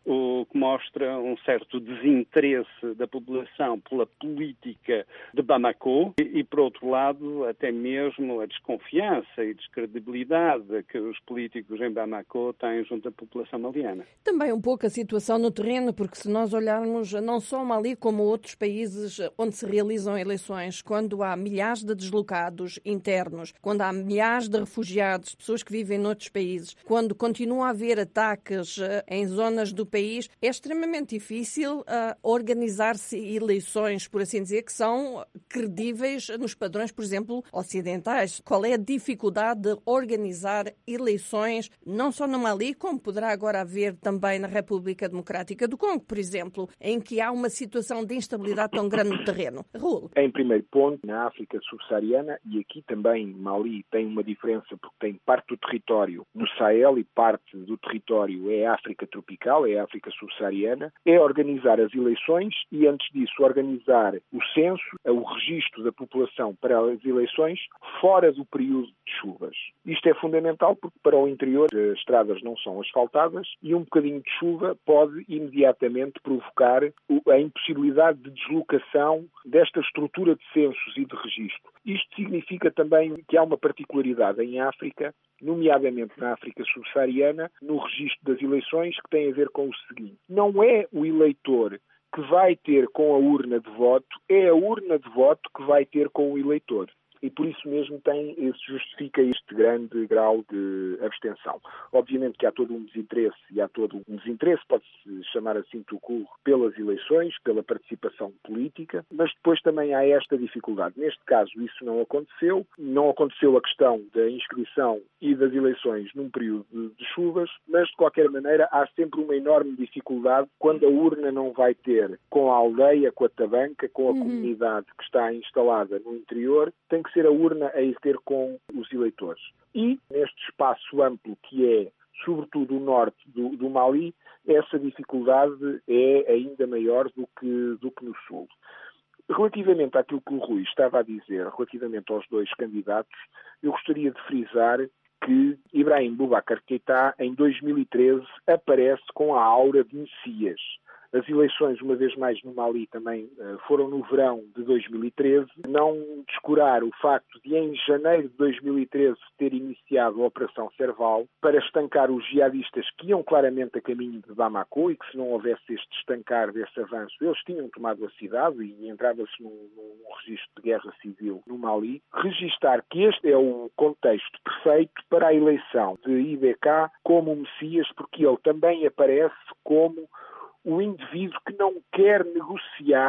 o que mostra um certo desinteresse da população pela política de Bamako e, e, por outro lado, até mesmo a desconfiança e descredibilidade que os políticos em Bamako têm junto à população maliana. Também um pouco a situação no terreno, porque se nós olharmos não só o Mali como outros países onde se realizam eleições, quando há milhares de deslocados internos, quando há milhares de refugiados, pessoas que vivem noutros países, quando continua a haver ataques em zonas do país, é extremamente difícil uh, organizar-se eleições, por assim dizer, que são credíveis nos padrões, por exemplo, ocidentais. Qual é a dificuldade de organizar eleições, não só no Mali, como poderá agora haver também na República Democrática do Congo, por exemplo, em que há uma situação de instabilidade tão grande no terreno? Raul. Em primeiro ponto, na África subsaariana, e aqui também Mali tem uma diferença porque tem parte do território no Sahel e parte do território é a África tropical, é a África subsaariana, é organizar as eleições e, antes disso, organizar o censo, o registro da população para as eleições fora do período de chuvas. Isto é fundamental porque para o interior as estradas não são asfaltadas e um bocadinho de chuva pode imediatamente provocar a impossibilidade de deslocação desta estrutura de censos e de registro. Isto significa também que há uma particularidade em África, nomeadamente na África subsaariana, no registro das eleições, que tem a ver com o seguinte: não é o eleitor que vai ter com a urna de voto, é a urna de voto que vai ter com o eleitor. E por isso mesmo tem, se justifica este grande grau de abstenção. Obviamente que há todo um desinteresse, e há todo um desinteresse, pode-se chamar assim, tucur, pelas eleições, pela participação política, mas depois também há esta dificuldade. Neste caso isso não aconteceu, não aconteceu a questão da inscrição e das eleições num período de, de chuvas, mas de qualquer maneira há sempre uma enorme dificuldade quando a urna não vai ter com a aldeia, com a tabanca, com a uhum. comunidade que está instalada no interior, tem que ser a urna a ir ter com os eleitores. E neste espaço amplo que é, sobretudo, o norte do, do Mali, essa dificuldade é ainda maior do que, do que no sul. Relativamente àquilo que o Rui estava a dizer, relativamente aos dois candidatos, eu gostaria de frisar que Ibrahim Boubacar Keïta, em dois mil e treze, aparece com a aura de Messias. As eleições, uma vez mais no Mali, também foram no verão de dois mil e treze. Não descurar o facto de, em janeiro de dois mil e treze, ter iniciado a Operação Serval para estancar os jihadistas que iam claramente a caminho de Bamako e que, se não houvesse este estancar desse avanço, eles tinham tomado a cidade e entrava-se num, num registro de guerra civil no Mali. Registar que este é o contexto perfeito para a eleição de I B K como Messias, porque ele também aparece como o indivíduo que não quer negociar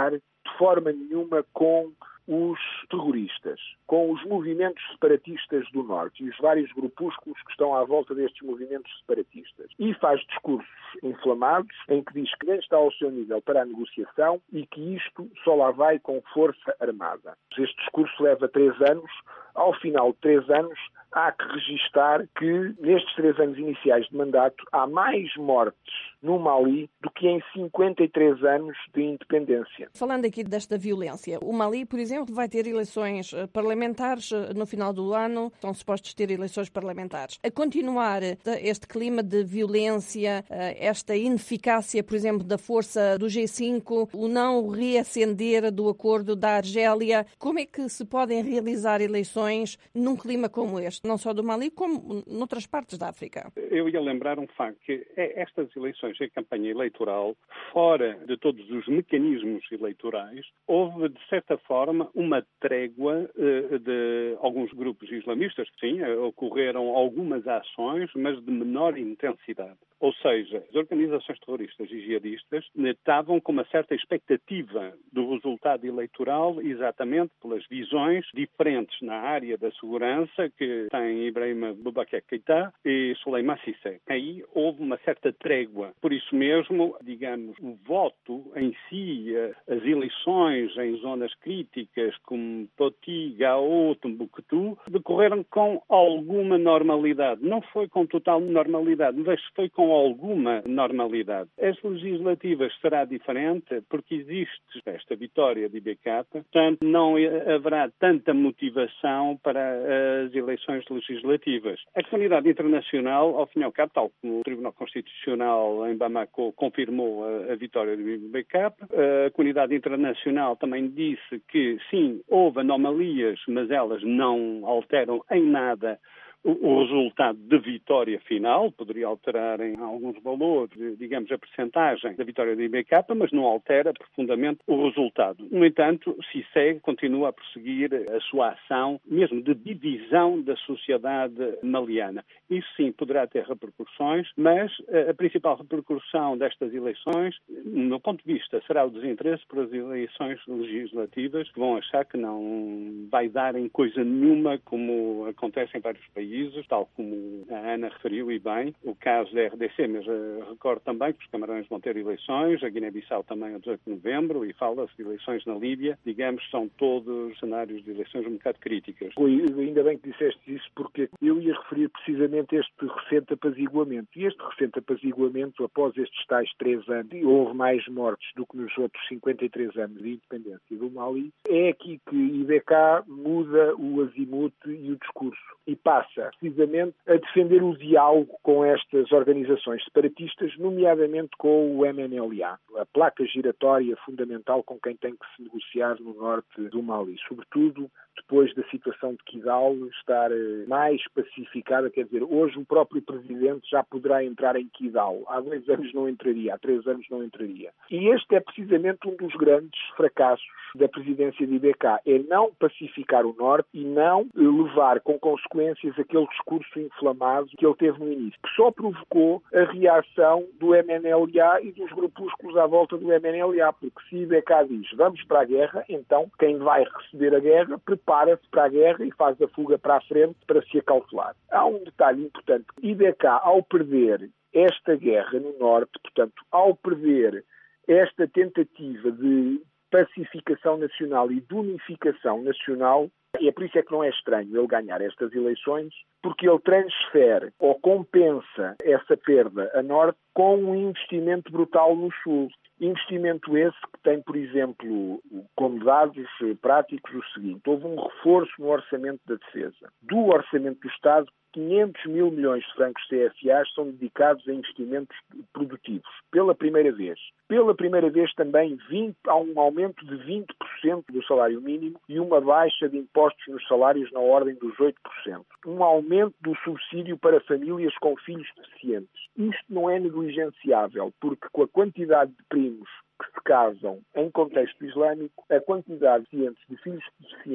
de forma nenhuma com os terroristas, com os movimentos separatistas do Norte e os vários grupúsculos que estão à volta destes movimentos separatistas. E faz discursos inflamados em que diz que nem está ao seu nível para a negociação e que isto só lá vai com força armada. Este discurso leva três anos. Ao final de três anos, há que registar que, nestes três anos iniciais de mandato, há mais mortes no Mali do que em cinquenta e três anos de independência. Falando aqui desta violência, o Mali, por exemplo, vai ter eleições parlamentares no final do ano, estão supostos ter eleições parlamentares. A continuar este clima de violência, esta ineficácia, por exemplo, da força do G cinco, o não reacender do acordo da Argélia, como é que se podem realizar eleições num clima como este, não só do Mali, como noutras partes da África? Eu ia lembrar um facto, que estas eleições, a campanha eleitoral, fora de todos os mecanismos eleitorais, houve, de certa forma, uma trégua uh, de alguns grupos islamistas. Sim, ocorreram algumas ações, mas de menor intensidade. Ou seja, as organizações terroristas e jihadistas estavam com uma certa expectativa do resultado eleitoral, exatamente pelas visões diferentes na área da segurança que tem Ibrahim Boubacar Keïta e Souleymane Cissé. Aí houve uma certa trégua. Por isso mesmo, digamos, o voto em si, as eleições em zonas críticas como Poti, Gao, Timbuktu, decorreram com alguma normalidade. Não foi com total normalidade, mas foi com alguma normalidade. As legislativas será diferente porque existe esta vitória de I B K, portanto não haverá tanta motivação para as eleições legislativas. A comunidade internacional, ao fim e ao cabo, tal como o Tribunal Constitucional em Bamako confirmou a, a vitória do I B K, a comunidade internacional também disse que sim, houve anomalias, mas elas não alteram em nada o resultado de vitória final, poderia alterar em alguns valores, digamos, a percentagem da vitória do I B K, mas não altera profundamente o resultado. No entanto, Cissé continua a prosseguir a sua ação, mesmo de divisão da sociedade maliana. Isso sim poderá ter repercussões, mas a principal repercussão destas eleições, no meu ponto de vista, será o desinteresse por as eleições legislativas, que vão achar que não vai dar em coisa nenhuma, como acontece em vários países, tal como a Ana referiu e bem, o caso da R D C, mas uh, recordo também que os Camarões vão ter eleições, a Guiné-Bissau também a dezoito de novembro, e fala-se de eleições na Líbia, digamos, são todos cenários de eleições um bocado críticas. Rui, ainda bem que disseste isso, porque eu ia referir precisamente este recente apaziguamento. E este recente apaziguamento, após estes tais três anos, e houve mais mortes do que nos outros cinquenta e três anos de independência do Mali, é aqui que I B K muda o azimute e o discurso e passa precisamente a defender o diálogo com estas organizações separatistas, nomeadamente com o M N L A, a placa giratória fundamental com quem tem que se negociar no norte do Mali, sobretudo depois da situação de Kidal estar mais pacificada. Quer dizer, hoje o próprio presidente já poderá entrar em Kidal. Há dois anos não entraria, há três anos não entraria. E este é precisamente um dos grandes fracassos da presidência de I B K, é não pacificar o norte e não levar com consequências aquele discurso inflamado que ele teve no início, que só provocou a reação do M N L A e dos grupúsculos à volta do M N L A, porque se I B K diz vamos para a guerra, então quem vai receber a guerra prepara-se para a guerra e faz a fuga para a frente para se acautelar. Há um detalhe importante. I B K, ao perder esta guerra no norte, portanto, ao perder esta tentativa de pacificação nacional e de unificação nacional, e é por isso é que não é estranho ele ganhar estas eleições, porque ele transfere ou compensa essa perda a norte com um investimento brutal no sul. Investimento esse que tem, por exemplo, como dados práticos o seguinte: houve um reforço no orçamento da defesa. Do orçamento do Estado, quinhentos mil milhões de francos C F A são dedicados a investimentos produtivos, pela primeira vez. Pela primeira vez também vinte, há um aumento de vinte por cento do salário mínimo e uma baixa de impostos nos salários na ordem dos oito por cento. Um aumento do subsídio para famílias com filhos deficientes. Isto não é negligenciável, porque com a quantidade de primos que se casam em contexto islâmico, a quantidade de filhos deficientes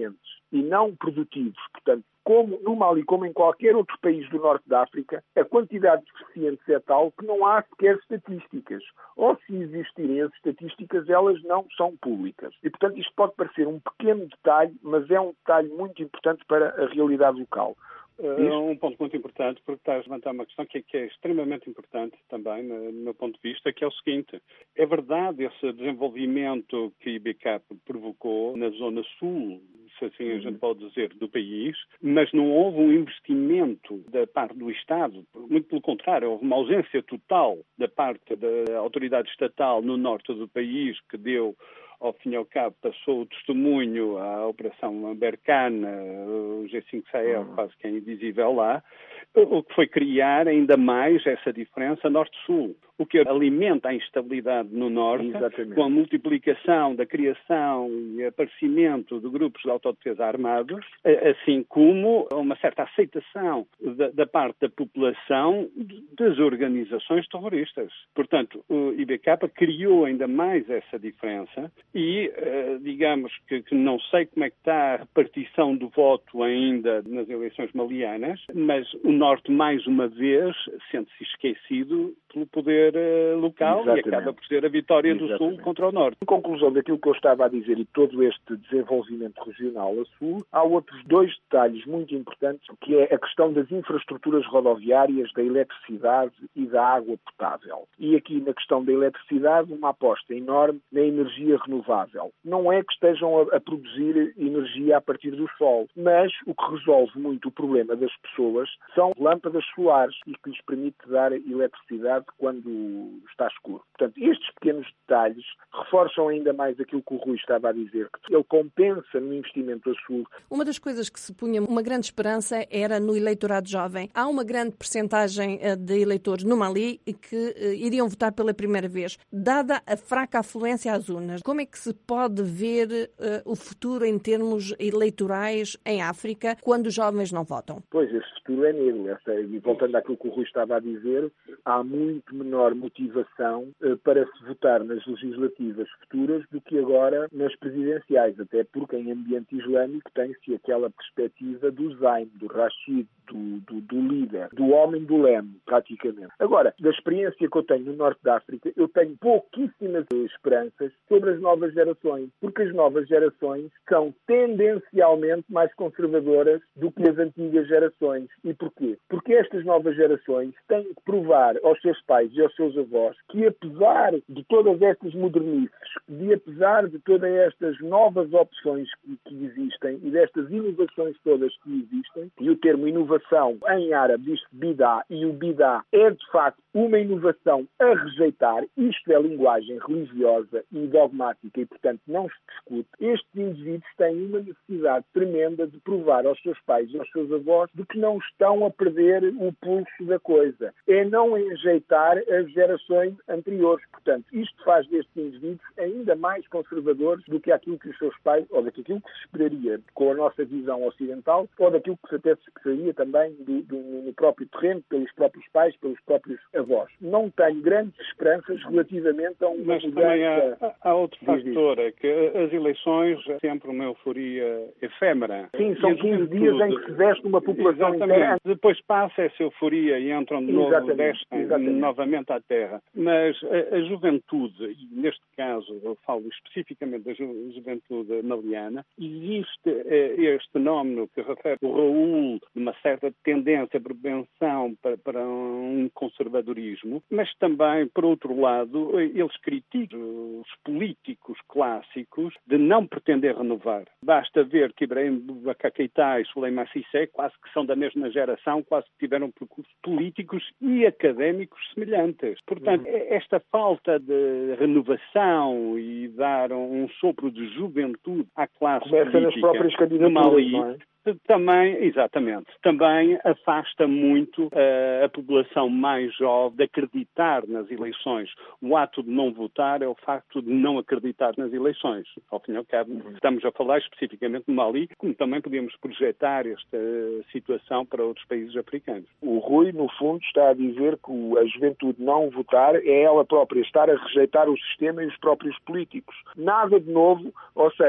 e não produtivos, portanto, como no Mali, como em qualquer outro país do norte da África, a quantidade de deficientes é tal que não há sequer estatísticas. Ou se existirem as estatísticas, elas não são públicas. E, portanto, isto pode parecer um pequeno detalhe, mas é um detalhe muito importante para a realidade local. É um ponto muito importante, porque estás a levantar uma questão que é, que é extremamente importante também, no, no meu ponto de vista, que é o seguinte. É verdade esse desenvolvimento que a I B K provocou na zona sul, se assim a gente pode dizer, do país, mas não houve um investimento da parte do Estado. Muito pelo contrário, houve uma ausência total da parte da autoridade estatal no norte do país, que deu, ao fim e ao cabo, passou o testemunho à Operação Berkane, o G cinco Sahel, quase que é invisível lá, o que foi criar ainda mais essa diferença norte-sul, o que alimenta a instabilidade no norte, Exatamente. Com a multiplicação da criação e aparecimento de grupos de autodefesa armados, assim como uma certa aceitação da, da parte da população das organizações terroristas. Portanto, o I B K criou ainda mais essa diferença e, digamos que, que não sei como é que está a repartição do voto ainda nas eleições malianas, mas o Norte, mais uma vez, sente-se esquecido pelo poder uh, local. Exatamente. E acaba por ser a vitória Exatamente. Do Sul contra o Norte. Em conclusão daquilo que eu estava a dizer e todo este desenvolvimento regional a Sul, há outros dois detalhes muito importantes, que é a questão das infraestruturas rodoviárias, da eletricidade e da água potável. E aqui na questão da eletricidade, uma aposta enorme na energia renovável. Não é que estejam a, a produzir energia a partir do sol, mas o que resolve muito o problema das pessoas são lâmpadas solares e que lhes permite dar eletricidade quando está escuro. Portanto, estes pequenos detalhes reforçam ainda mais aquilo que o Rui estava a dizer, que ele compensa no investimento a Sul. Uma das coisas que se punha uma grande esperança era no eleitorado jovem. Há uma grande percentagem de eleitores no Mali que uh, iriam votar pela primeira vez. Dada a fraca afluência às urnas, como é que se pode ver uh, o futuro em termos eleitorais em África quando os jovens não votam? Pois, esse futuro é negro. E voltando àquilo que o Rui estava a dizer, há muito menor motivação uh, para se votar nas legislativas futuras do que agora nas presidenciais, até porque em ambiente islâmico tem-se aquela perspectiva do Zayn, do Rashid, do, do, do líder, do homem do leme, praticamente. Agora, da experiência que eu tenho no Norte da África, eu tenho pouquíssimas esperanças sobre as novas gerações, porque as novas gerações são tendencialmente mais conservadoras do que as antigas gerações. E porquê? Porque estas novas gerações têm que provar aos seus pais e aos seus avós que, apesar de todas estas modernices, de apesar de todas estas novas opções que, que existem e destas inovações todas que existem, e o termo inovação em árabe diz bidá, e o bidá é de facto uma inovação a rejeitar, isto é linguagem religiosa e dogmática e portanto não se discute, estes indivíduos têm uma necessidade tremenda de provar aos seus pais e aos seus avós de que não estão a perder o pulso da coisa. É não enjeitar as gerações anteriores. Portanto, isto faz destes indivíduos ainda mais conservadores do que aquilo que os seus pais, ou daquilo que se esperaria com a nossa visão ocidental, ou daquilo que até se esperaria também do, do, no próprio terreno, pelos próprios pais, pelos próprios avós. Não tenho grandes esperanças relativamente a uma Mas mudança... também há, há outro fator, é que as eleições é sempre uma euforia efêmera. Sim, são quinze dias em que se veste uma população inteira. Depois passa essa euforia e entram de novo, descem novamente à terra. Mas a, a juventude, e neste caso eu falo especificamente da ju juventude maliana, existe eh, este fenómeno que refere o Raul de uma certa tendência, propensão para, para um conservadorismo, mas também, por outro lado, eles criticam os políticos clássicos de não pretender renovar. Basta ver que Ibrahim Boubacar Keïta e Souleymane Cissé quase que são da mesma geração, quase que tiveram percursos políticos e académicos semelhantes. Portanto, uhum. esta falta de renovação e dar um sopro de juventude à classe Começa política nas próprias candidaturas, Mali, não é? Também, exatamente, também afasta muito uh, a população mais jovem de acreditar nas eleições. O ato de não votar é o facto de não acreditar nas eleições. Ao fim e ao cabo, uhum. estamos a falar especificamente do Mali, como também podemos projetar esta situação para outros países africanos. O Rui, no fundo, está a dizer que a juventude não votar é ela própria estar a rejeitar o sistema e os próprios políticos. Nada de novo, ou seja,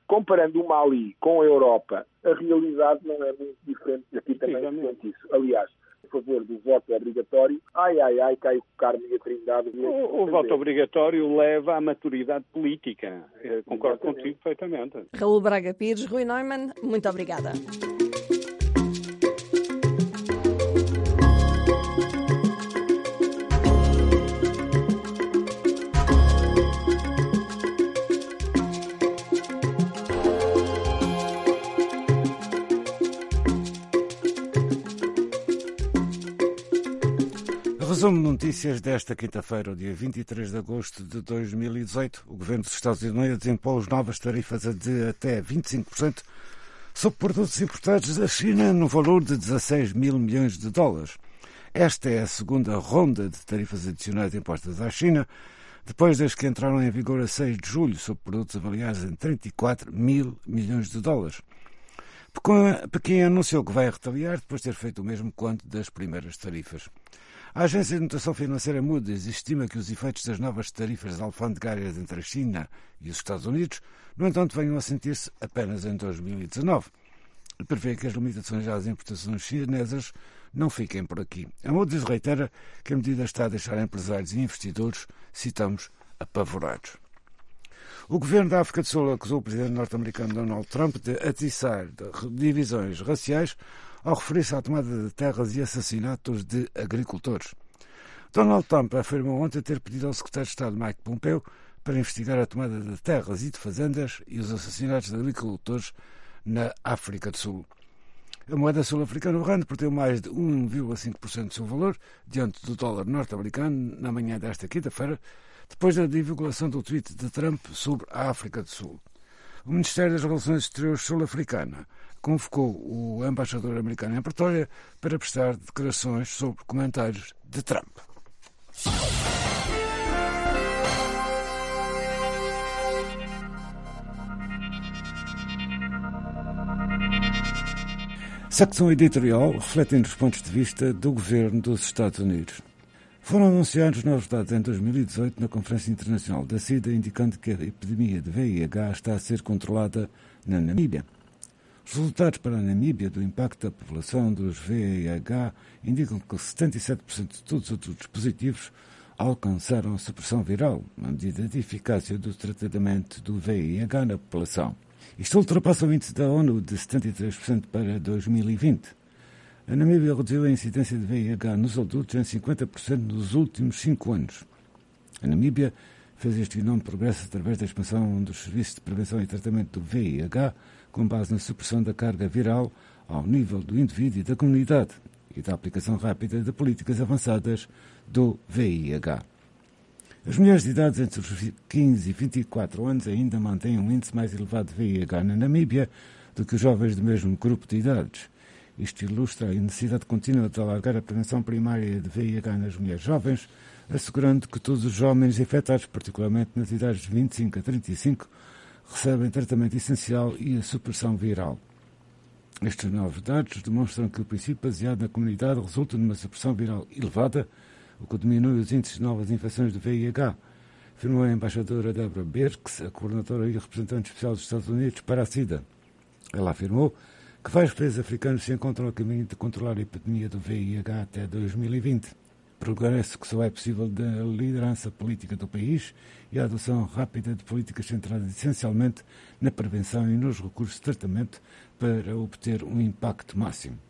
comparando o Mali com a Europa, a realidade não é muito diferente. Aqui também se sente isso. Aliás, a favor do voto obrigatório, ai, ai, ai, Caio Carmo e a Trindade. O, o voto obrigatório leva à maturidade política. Eu concordo Exatamente. Contigo perfeitamente. Raul Braga Pires, Rui Neumann, muito obrigada. Resumo de notícias desta quinta-feira, dia vinte e três de agosto de dois mil e dezoito. O governo dos Estados Unidos impôs novas tarifas de até vinte e cinco por cento sobre produtos importados da China no valor de dezasseis mil milhões de dólares. Esta é a segunda ronda de tarifas adicionais impostas à China, depois das que entraram em vigor a seis de julho sobre produtos avaliados em trinta e quatro mil milhões de dólares. Pequim anunciou que vai retaliar depois de ter feito o mesmo quanto das primeiras tarifas. A agência de notação financeira Moody's estima que os efeitos das novas tarifas alfandegárias entre a China e os Estados Unidos, no entanto, venham a sentir-se apenas em dois mil e dezanove. E prevê que as limitações às importações chinesas não fiquem por aqui. A Moody's reitera que a medida está a deixar empresários e investidores, citamos, apavorados. O governo da África do Sul acusou o presidente norte-americano Donald Trump de atiçar divisões raciais ao referir-se à tomada de terras e assassinatos de agricultores. Donald Trump afirmou ontem ter pedido ao secretário de Estado Mike Pompeo para investigar a tomada de terras e de fazendas e os assassinatos de agricultores na África do Sul. A moeda sul-africana, o rand, perdeu mais de um vírgula cinco por cento do seu valor diante do dólar norte-americano na manhã desta quinta-feira, depois da divulgação do tweet de Trump sobre a África do Sul. O Ministério das Relações Exteriores sul-africana convocou o embaixador americano em Pretória para prestar declarações sobre comentários de Trump. Secção editorial refletindo os pontos de vista do governo dos Estados Unidos. Foram anunciados novos dados em dois mil e dezoito na Conferência Internacional da SIDA, indicando que a epidemia de V I H está a ser controlada na Namíbia. Os resultados para a Namíbia do impacto da população dos V I H indicam que setenta e sete por cento de todos os dispositivos alcançaram a supressão viral, uma medida de eficácia do tratamento do V I H na população. Isto ultrapassa o índice da ONU de setenta e três por cento para dois mil e vinte. A Namíbia reduziu a incidência de V I H nos adultos em cinquenta por cento nos últimos cinco anos. A Namíbia fez este enorme progresso através da expansão dos serviços de prevenção e tratamento do V I H, com base na supressão da carga viral ao nível do indivíduo e da comunidade e da aplicação rápida de políticas avançadas do V I H. As mulheres de idades entre os quinze e vinte e quatro anos ainda mantêm um índice mais elevado de V I H na Namíbia do que os jovens do mesmo grupo de idades. Isto ilustra a necessidade contínua de alargar a prevenção primária de V I H nas mulheres jovens, assegurando que todos os homens infectados, particularmente nas idades de vinte e cinco a trinta e cinco, recebem tratamento essencial e a supressão viral. Estes novos dados demonstram que o princípio baseado na comunidade resulta numa supressão viral elevada, o que diminui os índices de novas infecções de V I H, afirmou a embaixadora Deborah Birx, a coordenadora e representante especial dos Estados Unidos para a SIDA. Ela afirmou que vários países africanos se encontram a caminho de controlar a epidemia do V I H até dois mil e vinte. Progresso que só é possível da liderança política do país e a adoção rápida de políticas centradas essencialmente na prevenção e nos recursos de tratamento para obter um impacto máximo.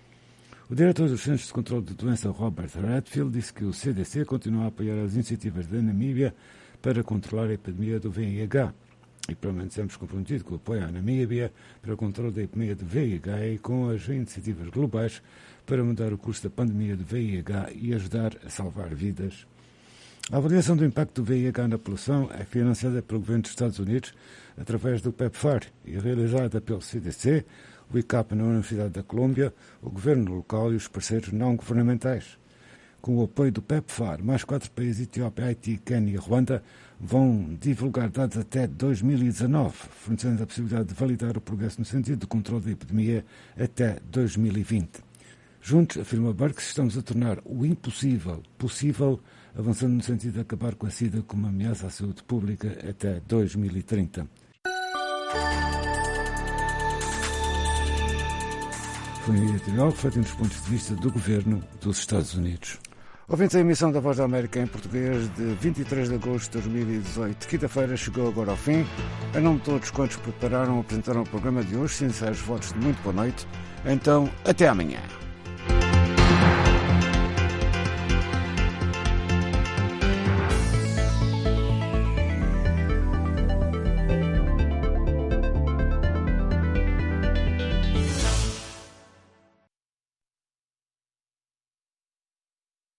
O diretor dos Centros de Controlo de Doença, Robert Redfield, disse que o C D C continua a apoiar as iniciativas da Namíbia para controlar a epidemia do V I H. E permanecemos comprometidos com o apoio à Namíbia para o controle da epidemia de V I H e com as iniciativas globais para mudar o curso da pandemia de V I H e ajudar a salvar vidas. A avaliação do impacto do V I H na população é financiada pelo governo dos Estados Unidos através do PEPFAR e realizada pelo C D C, o I C A P na Universidade da Colômbia, o governo local e os parceiros não governamentais. Com o apoio do PEPFAR, mais quatro países, Etiópia, Haiti, Quênia e Ruanda, vão divulgar dados até dois mil e dezanove, fornecendo a possibilidade de validar o progresso no sentido do controle da epidemia até dois mil e vinte. Juntos, afirma Birx, estamos a tornar o impossível possível, avançando no sentido de acabar com a SIDA como uma ameaça à saúde pública até dois mil e trinta. Foi um editorial refletindo os pontos de vista do governo dos Estados Unidos. Ouvintes, a emissão da Voz da América em português de vinte e três de agosto de dois mil e dezoito, quinta-feira, chegou agora ao fim. Em nome de todos quantos prepararam e apresentaram o programa de hoje, sinceros votos de muito boa noite. Então, até amanhã.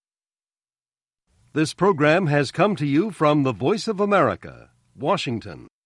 This program has come to you from the Voice of America, Washington.